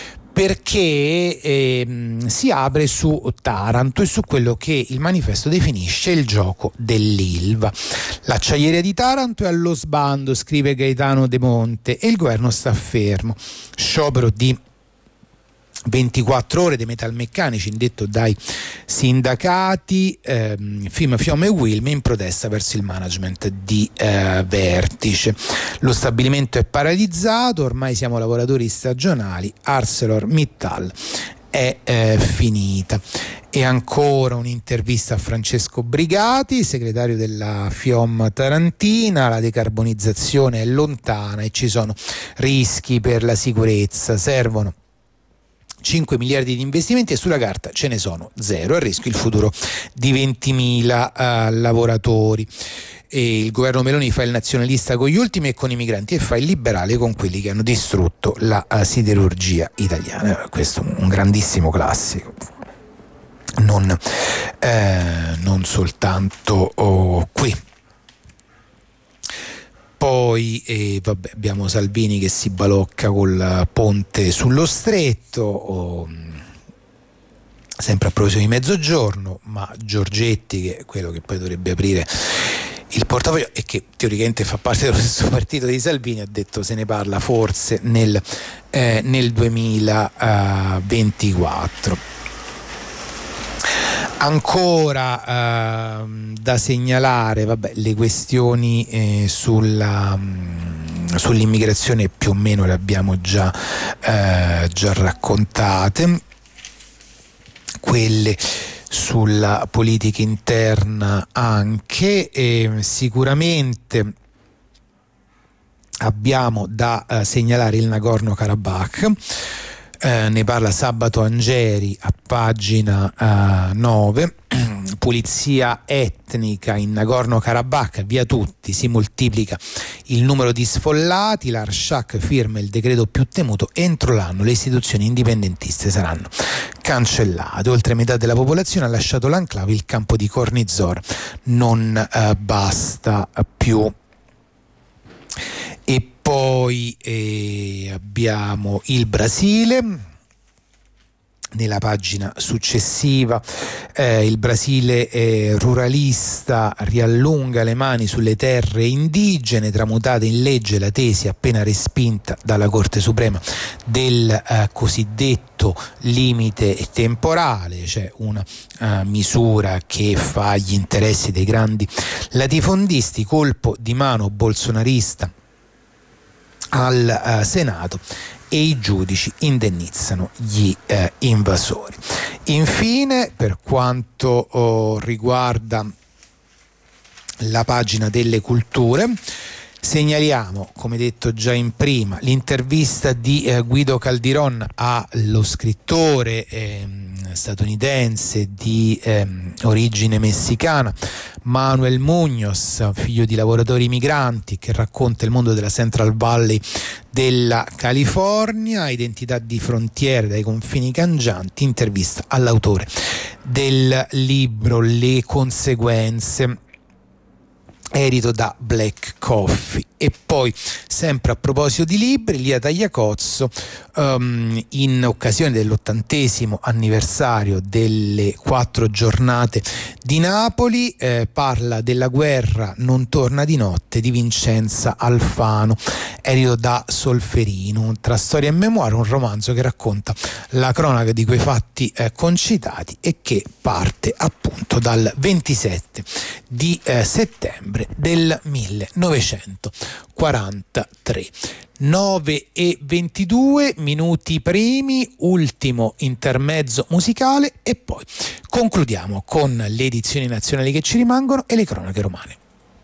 perché si apre su Taranto e su quello che il manifesto definisce il gioco dell'Ilva. L'acciaieria di Taranto è allo sbando, scrive Gaetano De Monte, e il governo sta fermo. Sciopero di 24 ore dei metalmeccanici indetto dai sindacati FIM, FIOM e UILM in protesta verso il management di Vertice. Lo stabilimento è paralizzato, ormai siamo lavoratori stagionali, ArcelorMittal è finita. E ancora un'intervista a Francesco Brigati, segretario della FIOM tarantina: la decarbonizzazione è lontana e ci sono rischi per la sicurezza, servono 5 miliardi di investimenti e sulla carta ce ne sono 0, a rischio il futuro di 20.000 lavoratori. E il governo Meloni fa il nazionalista con gli ultimi e con i migranti, e fa il liberale con quelli che hanno distrutto la siderurgia italiana. Questo è un grandissimo classico, non soltanto qui. Poi abbiamo Salvini che si balocca col ponte sullo stretto, sempre a proposito di Mezzogiorno, ma Giorgetti, che è quello che poi dovrebbe aprire il portafoglio e che teoricamente fa parte dello stesso partito di Salvini, ha detto se ne parla forse nel 2024. Ancora da segnalare le questioni sull'immigrazione più o meno le abbiamo già raccontate, quelle sulla politica interna anche, sicuramente abbiamo da segnalare il Nagorno-Karabakh. Ne parla Sabato Angeri a pagina 9. Pulizia etnica in Nagorno-Karabakh, via tutti, si moltiplica il numero di sfollati, l'Arshak firma il decreto più temuto, entro l'anno le istituzioni indipendentiste saranno cancellate. Oltre metà della popolazione ha lasciato l'enclave, il campo di Kornizor non basta più. E poi abbiamo il Brasile. Nella pagina successiva il Brasile ruralista riallunga le mani sulle terre indigene, tramutate in legge la tesi appena respinta dalla Corte Suprema del cosiddetto limite temporale, cioè una misura che fa gli interessi dei grandi latifondisti, colpo di mano bolsonarista al Senato, e i giudici indennizzano gli invasori. Infine, per quanto riguarda la pagina delle culture, segnaliamo, come detto già in prima, l'intervista di Guido Caldiron allo scrittore statunitense di origine messicana Manuel Munoz, figlio di lavoratori migranti, che racconta il mondo della Central Valley della California, identità di frontiere dai confini cangianti. Intervista all'autore del libro Le conseguenze, edito da Black Coffee E poi, sempre a proposito di libri, Lia Tagliacozzo, in occasione dell'80° anniversario delle 4 giornate di Napoli, parla della guerra non torna di notte di Vincenza Alfano, edito da Solferino, tra storia e memoria, un romanzo che racconta la cronaca di quei fatti concitati e che parte appunto dal 27 di settembre del 1943. 9:22 minuti primi, ultimo intermezzo musicale e poi concludiamo con le edizioni nazionali che ci rimangono e le cronache romane.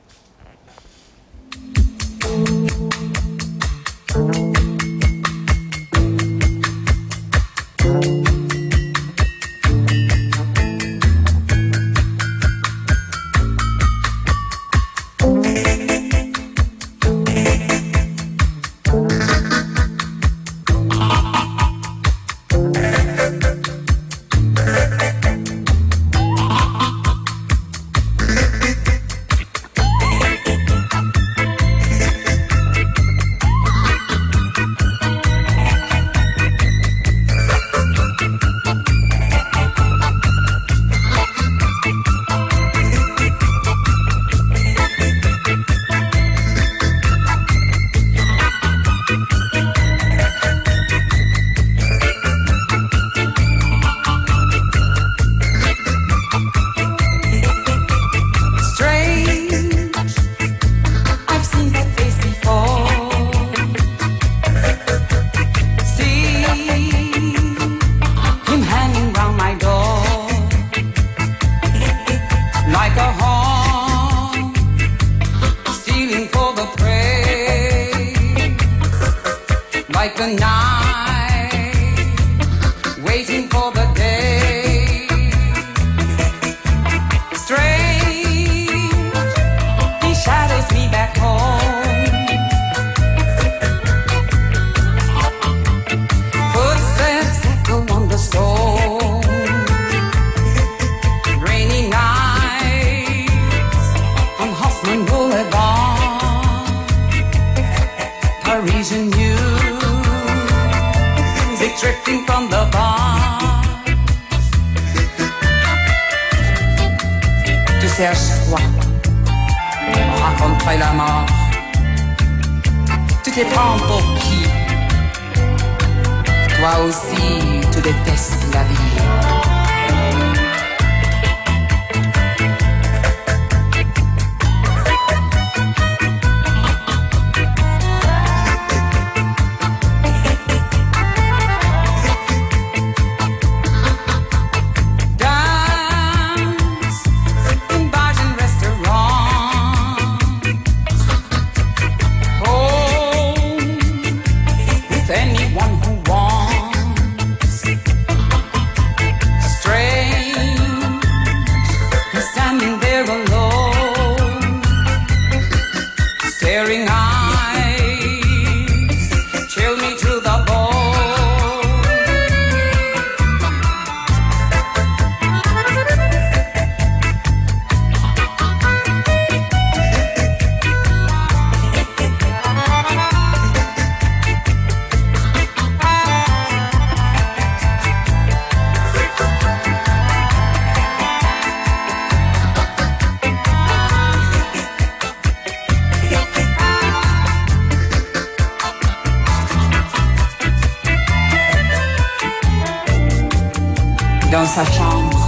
Dans sa chambre,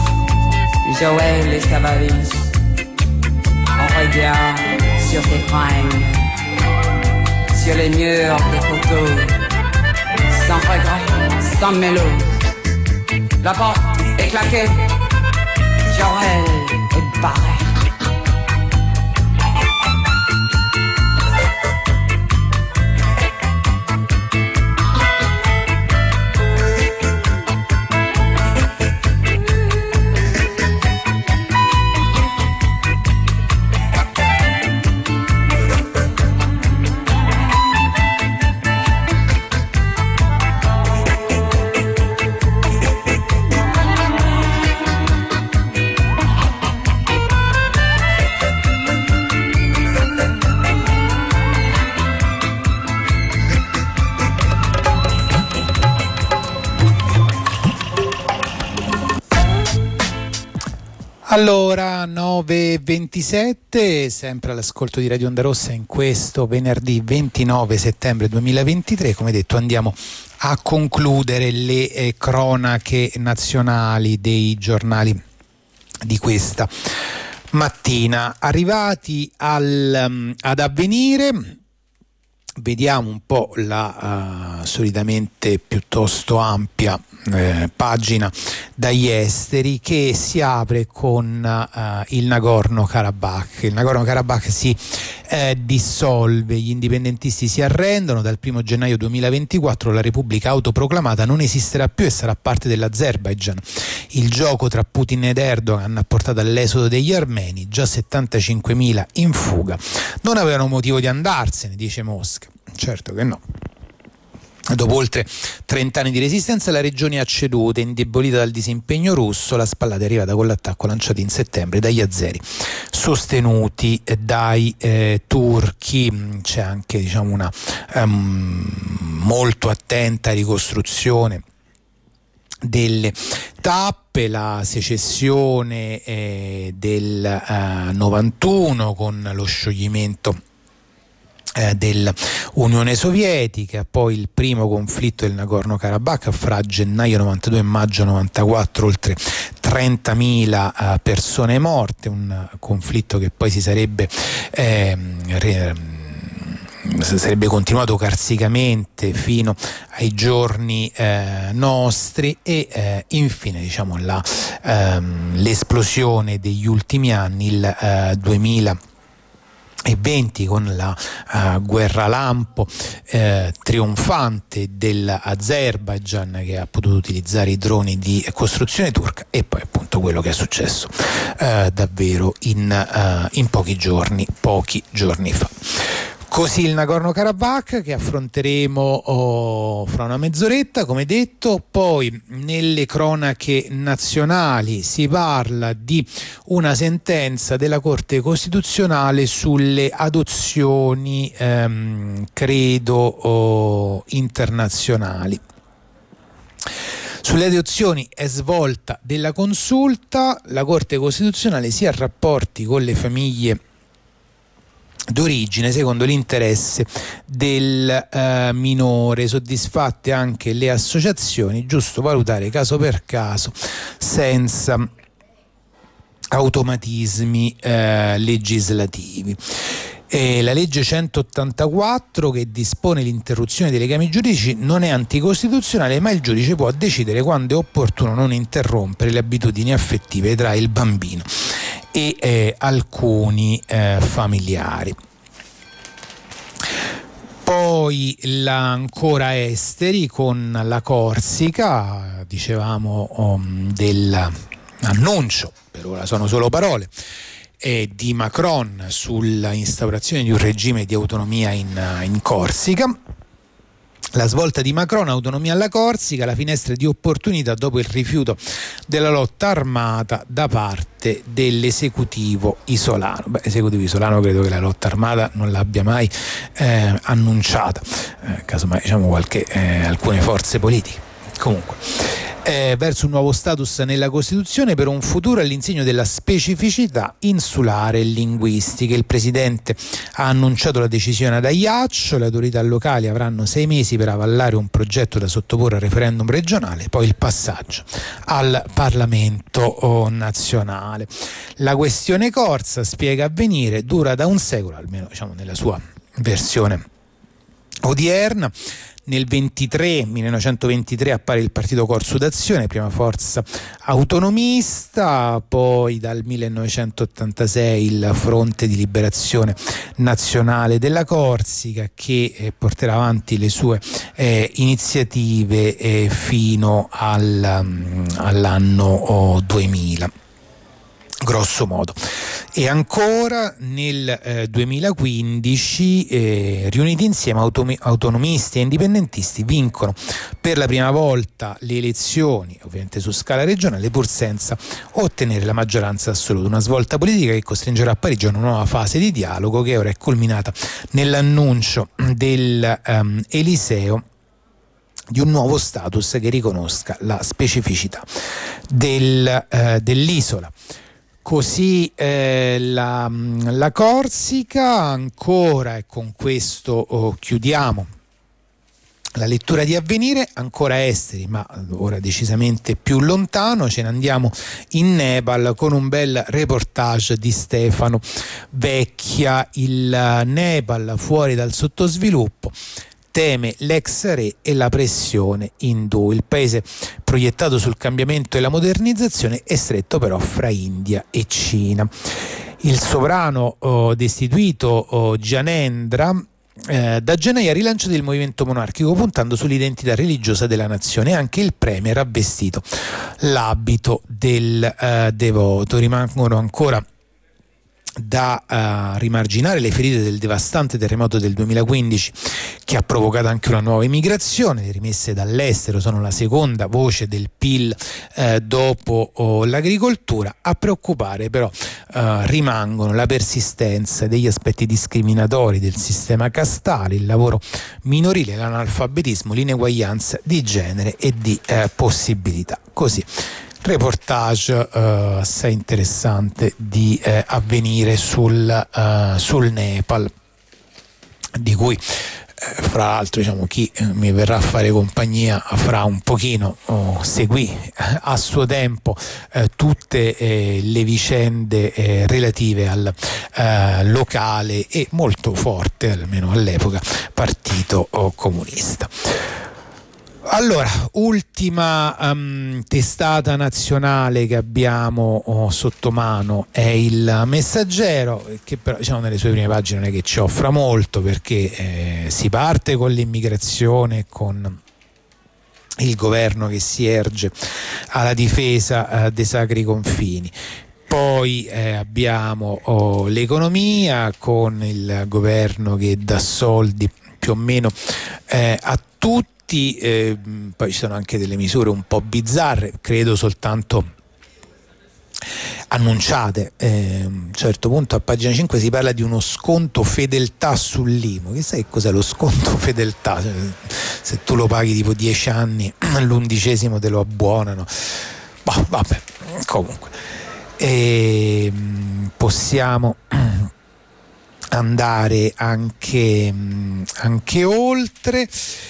Joël et sa valise. On regarde sur ses fringues, sur les murs des photos, sans regret, sans mélo. La porte est claquée, Joël est barré. Allora, 9:27, sempre all'ascolto di Radio Onda Rossa in questo venerdì 29 settembre 2023. Come detto, andiamo a concludere le cronache nazionali dei giornali di questa mattina. Arrivati ad Avvenire, vediamo un po' la solitamente piuttosto ampia pagina dagli esteri, che si apre con il Nagorno-Karabakh. Il Nagorno-Karabakh si dissolve, gli indipendentisti si arrendono, dal 1 gennaio 2024 la Repubblica autoproclamata non esisterà più e sarà parte dell'Azerbaigian. Il gioco tra Putin ed Erdogan ha portato all'esodo degli armeni, già 75.000 in fuga. Non avevano motivo di andarsene, dice Mosca. Certo che no. Dopo oltre 30 anni di resistenza la regione ha ceduto, indebolita dal disimpegno russo. La spallata è arrivata con l'attacco lanciato in settembre dagli azeri, sostenuti dai turchi. C'è anche, diciamo, una molto attenta ricostruzione delle tappe. La secessione del 91 con lo scioglimento dell'Unione Sovietica, poi il primo conflitto del Nagorno-Karabakh fra gennaio 92 e maggio 94, oltre 30.000 persone morte, un conflitto che poi si sarebbe continuato carsicamente fino ai giorni nostri, e infine, diciamo, l'esplosione degli ultimi anni, il 2020, con la guerra lampo trionfante dell'Azerbaigian, che ha potuto utilizzare i droni di costruzione turca, e poi appunto quello che è successo davvero in pochi giorni fa. Così il Nagorno-Karabakh, che affronteremo fra una mezz'oretta, come detto. Poi nelle cronache nazionali si parla di una sentenza della Corte Costituzionale sulle adozioni, credo, internazionali. Sulle adozioni è svolta della consulta. La Corte Costituzionale si ha rapporti con le famiglie d'origine secondo l'interesse del minore, soddisfatte anche le associazioni, giusto valutare caso per caso senza automatismi legislativi. La legge 184, che dispone l'interruzione dei legami giuridici, non è anticostituzionale, ma il giudice può decidere quando è opportuno non interrompere le abitudini affettive tra il bambino e alcuni familiari. Poi ancora esteri, con la Corsica, dicevamo dell'annuncio, per ora sono solo parole, di Macron sulla instaurazione di un regime di autonomia in Corsica. La svolta di Macron, autonomia alla Corsica, la finestra di opportunità dopo il rifiuto della lotta armata da parte dell'esecutivo isolano. Esecutivo isolano credo che la lotta armata non l'abbia mai annunciata, casomai, diciamo, alcune forze politiche. Comunque, verso un nuovo status nella Costituzione per un futuro all'insegno della specificità insulare e linguistica. Il Presidente ha annunciato la decisione ad Ajaccio. Le autorità locali avranno 6 mesi per avallare un progetto da sottoporre al referendum regionale, poi il passaggio al Parlamento nazionale. La questione corsa, spiega Avvenire, dura da un secolo, almeno, diciamo, nella sua versione odierna. Nel 1923 appare il Partito Corso d'Azione, prima forza autonomista, poi dal 1986 il Fronte di Liberazione Nazionale della Corsica, che porterà avanti le sue iniziative fino all'anno 2000. Grosso modo. E ancora nel 2015 riuniti insieme autonomisti e indipendentisti vincono per la prima volta le elezioni, ovviamente su scala regionale, pur senza ottenere la maggioranza assoluta. Una svolta politica che costringerà Parigi a una nuova fase di dialogo, che ora è culminata nell'annuncio dell'Eliseo di un nuovo status che riconosca la specificità dell'isola. Così la Corsica ancora, e con questo chiudiamo la lettura di Avvenire. Ancora esteri, ma ora decisamente più lontano, ce ne andiamo in Nepal con un bel reportage di Stefano Vecchia. Il Nepal fuori dal sottosviluppo, teme l'ex re e la pressione indù. Il paese proiettato sul cambiamento e la modernizzazione è stretto però fra India e Cina. Il sovrano destituito Gyanendra da gennaio ha rilanciato il movimento monarchico puntando sull'identità religiosa della nazione. Anche il premier ha vestito l'abito del devoto. Rimangono ancora da rimarginare le ferite del devastante terremoto del 2015 che ha provocato anche una nuova immigrazione. Le rimesse dall'estero sono la seconda voce del PIL dopo l'agricoltura. A preoccupare però rimangono la persistenza degli aspetti discriminatori del sistema castale, il lavoro minorile, l'analfabetismo, l'ineguaglianza di genere e di possibilità. Così reportage assai interessante di Avvenire sul Nepal, di cui fra l'altro chi mi verrà a fare compagnia fra un pochino seguì a suo tempo tutte le vicende relative al locale e molto forte, almeno all'epoca, partito comunista. Allora, ultima testata nazionale che abbiamo sotto mano è il Messaggero, che però nelle sue prime pagine non è che ci offra molto, perché si parte con l'immigrazione, con il governo che si erge alla difesa dei sacri confini. Poi abbiamo l'economia, con il governo che dà soldi più o meno a tutti. Poi ci sono anche delle misure un po' bizzarre, credo soltanto annunciate. A un certo punto a pagina 5 si parla di uno sconto fedeltà sull'IMU. Che sai cos'è lo sconto fedeltà? Se tu lo paghi tipo 10 anni, l'11° te lo abbuonano. Vabbè, comunque possiamo andare anche oltre.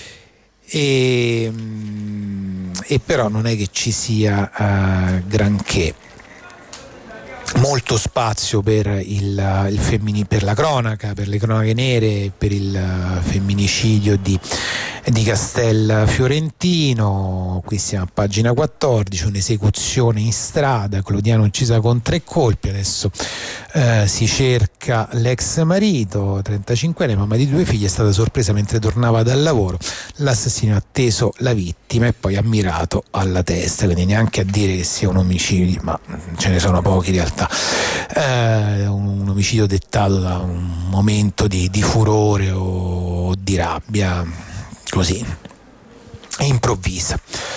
E però non è che ci sia granché molto spazio per per la cronaca, per le cronache nere, per il femminicidio di Castel Fiorentino. Qui siamo a pagina 14, un'esecuzione in strada, Clodiano uccisa con 3 colpi. Adesso si cerca l'ex marito, 35enne, mamma di 2 figli, è stata sorpresa mentre tornava dal lavoro. L'assassino ha atteso la vittima e poi ha mirato alla testa, quindi neanche a dire che sia un omicidio, ma ce ne sono pochi in realtà. Un omicidio dettato da un momento di furore o di rabbia così improvvisa.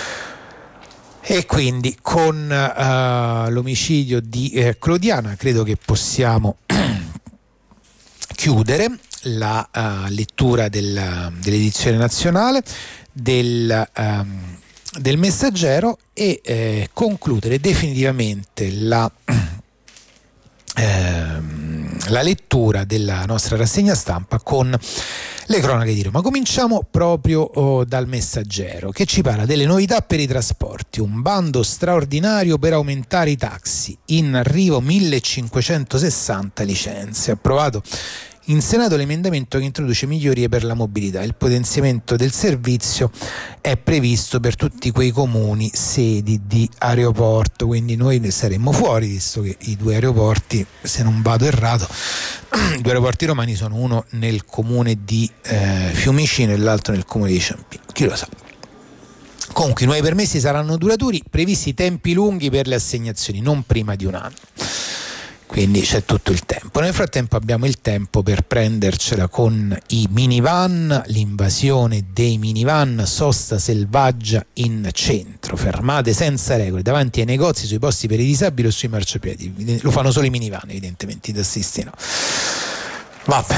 E quindi con l'omicidio di Clodiana credo che possiamo chiudere la lettura dell'edizione nazionale del Messaggero e concludere definitivamente la lettura della nostra rassegna stampa con le cronache di Roma. Cominciamo proprio dal Messaggero, che ci parla delle novità per i trasporti. Un bando straordinario per aumentare i taxi, in arrivo 1560 licenze. Approvato in Senato l'emendamento che introduce migliorie per la mobilità. Il potenziamento del servizio è previsto per tutti quei comuni sedi di aeroporto, quindi noi ne saremmo fuori, visto che i 2 aeroporti, se non vado errato, 2 aeroporti romani sono uno nel comune di Fiumicino e l'altro nel comune di Ciampino, chi lo sa. Comunque i nuovi permessi saranno duraturi, previsti tempi lunghi per le assegnazioni, non prima di un anno. Quindi c'è tutto il tempo. Nel frattempo abbiamo il tempo per prendercela con i minivan, l'invasione dei minivan, sosta selvaggia in centro, fermate senza regole davanti ai negozi, sui posti per i disabili o sui marciapiedi. Lo fanno solo i minivan, evidentemente, i tassisti no. Vabbè.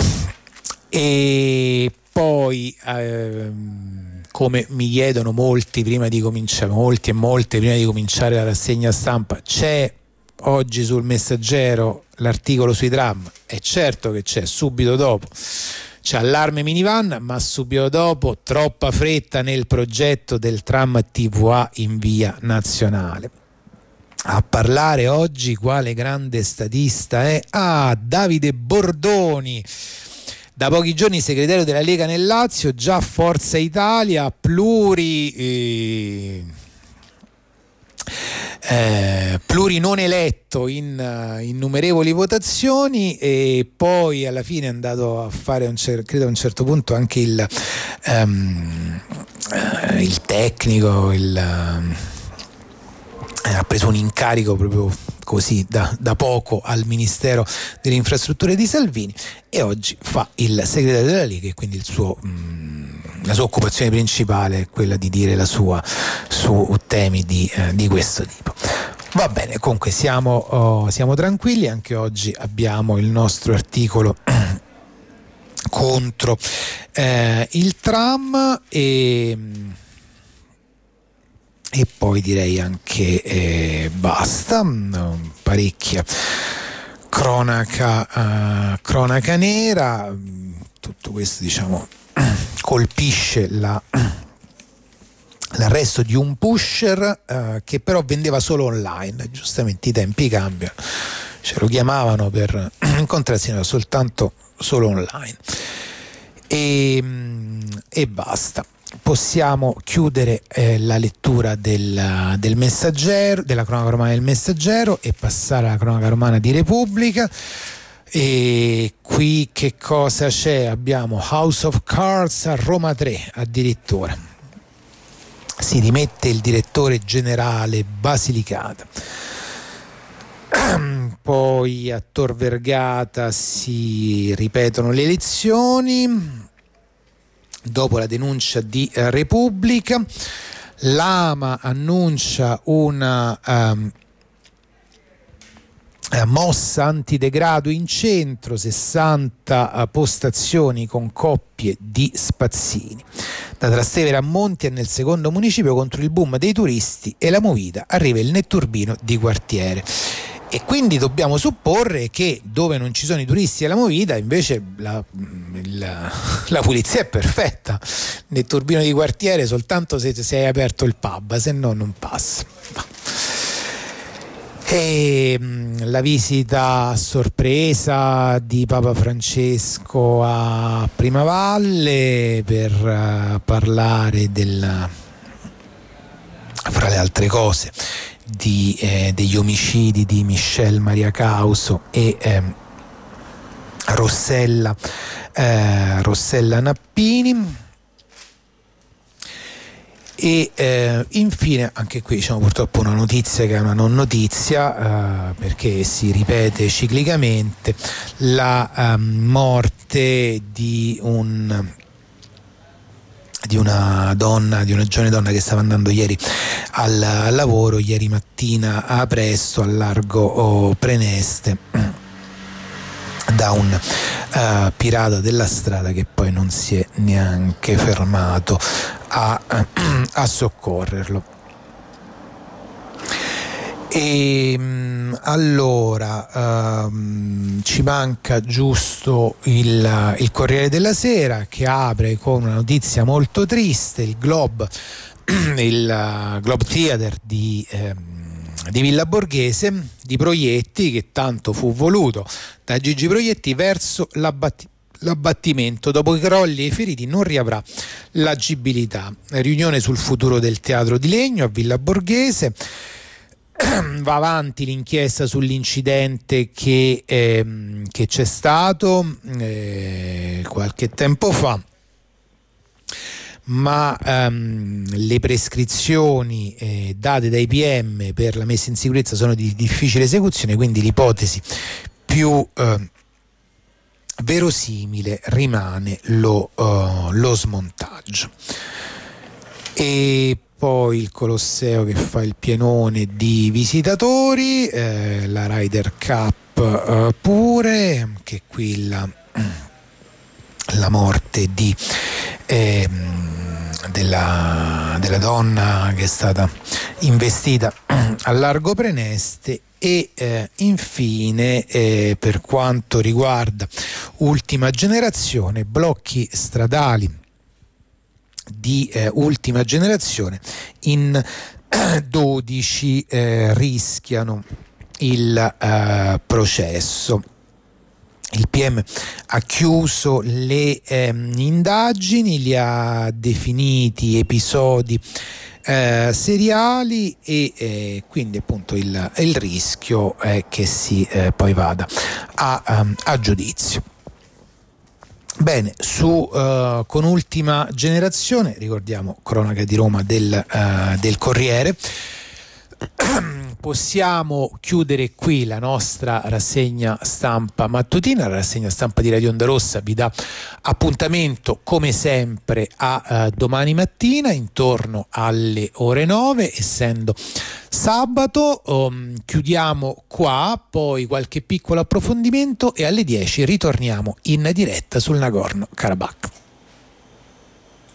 E poi come mi chiedono molti prima di cominciare, molti e molte prima di cominciare la rassegna stampa, c'è oggi sul Messaggero l'articolo sui tram, è certo che c'è subito dopo. C'è allarme minivan, ma subito dopo troppa fretta nel progetto del tram TVA in via Nazionale. A parlare oggi quale grande statista è? Davide Bordoni. Da pochi giorni segretario della Lega nel Lazio, già Forza Italia, pluri non eletto in innumerevoli votazioni, e poi alla fine è andato a fare credo a un certo punto anche il tecnico, ha preso un incarico proprio così da poco al Ministero delle Infrastrutture di Salvini, e oggi fa il segretario della Lega, e quindi la sua occupazione principale è quella di dire la sua su temi di questo tipo. Va bene, comunque siamo tranquilli. Anche oggi abbiamo il nostro articolo contro il tram, e poi direi anche basta. Parecchia cronaca nera. Tutto questo, diciamo, colpisce l'arresto di un pusher che però vendeva solo online. Giustamente i tempi cambiano, ce lo chiamavano per incontrarsi soltanto solo online, e basta. Possiamo chiudere la lettura del Messaggero, della cronaca romana del Messaggero, e passare alla cronaca romana di Repubblica. E qui che cosa c'è? Abbiamo House of Cards a Roma 3, addirittura si dimette il direttore generale Basilicata. Poi a Tor Vergata si ripetono le elezioni dopo la denuncia di Repubblica. L'AMA annuncia una mossa antidegrado in centro, 60 postazioni con coppie di spazzini. Da Trastevere a Monti e nel secondo municipio, contro il boom dei turisti e la movida, arriva il netturbino di quartiere. E quindi dobbiamo supporre che dove non ci sono i turisti e la movida, invece la pulizia è perfetta. Nel turbino di quartiere soltanto se hai aperto il pub, se no non passa. E la visita a sorpresa di Papa Francesco a Primavalle per parlare fra le altre cose degli omicidi di Michelle Maria Causo e Rossella Nappini. E infine anche qui, diciamo, purtroppo una notizia che è una non notizia, perché si ripete ciclicamente: la morte di una giovane donna che stava andando ieri al lavoro, ieri mattina a presto, al largo Preneste, da un pirata della strada che poi non si è neanche fermato a soccorrerlo. E allora ci manca giusto il Corriere della Sera, che apre con una notizia molto triste: il Globe Theater di Villa Borghese, di Proietti, che tanto fu voluto da Gigi Proietti, verso l'abbattimento. Dopo i crolli e i feriti non riavrà l'agibilità. Riunione sul futuro del teatro di legno a Villa Borghese. Va avanti l'inchiesta sull'incidente che c'è stato qualche tempo fa, ma le prescrizioni date dai PM per la messa in sicurezza sono di difficile esecuzione, quindi l'ipotesi più verosimile rimane lo smontaggio. E poi il Colosseo che fa il pienone di visitatori, la Ryder Cup pure, che qui la morte della donna che è stata investita a largo Preneste. E infine per quanto riguarda Ultima Generazione, blocchi stradali di Ultima Generazione in 12 rischiano il processo. Il PM ha chiuso le indagini, li ha definiti episodi seriali e quindi appunto il rischio è che si poi vada a giudizio. Bene, con Ultima Generazione, ricordiamo, cronaca di Roma del Corriere. Possiamo chiudere qui la nostra rassegna stampa mattutina. La rassegna stampa di Radio Onda Rossa vi dà appuntamento come sempre a domani mattina intorno alle ore 9, essendo sabato. Chiudiamo qua, poi qualche piccolo approfondimento e alle 10 ritorniamo in diretta sul Nagorno Karabakh.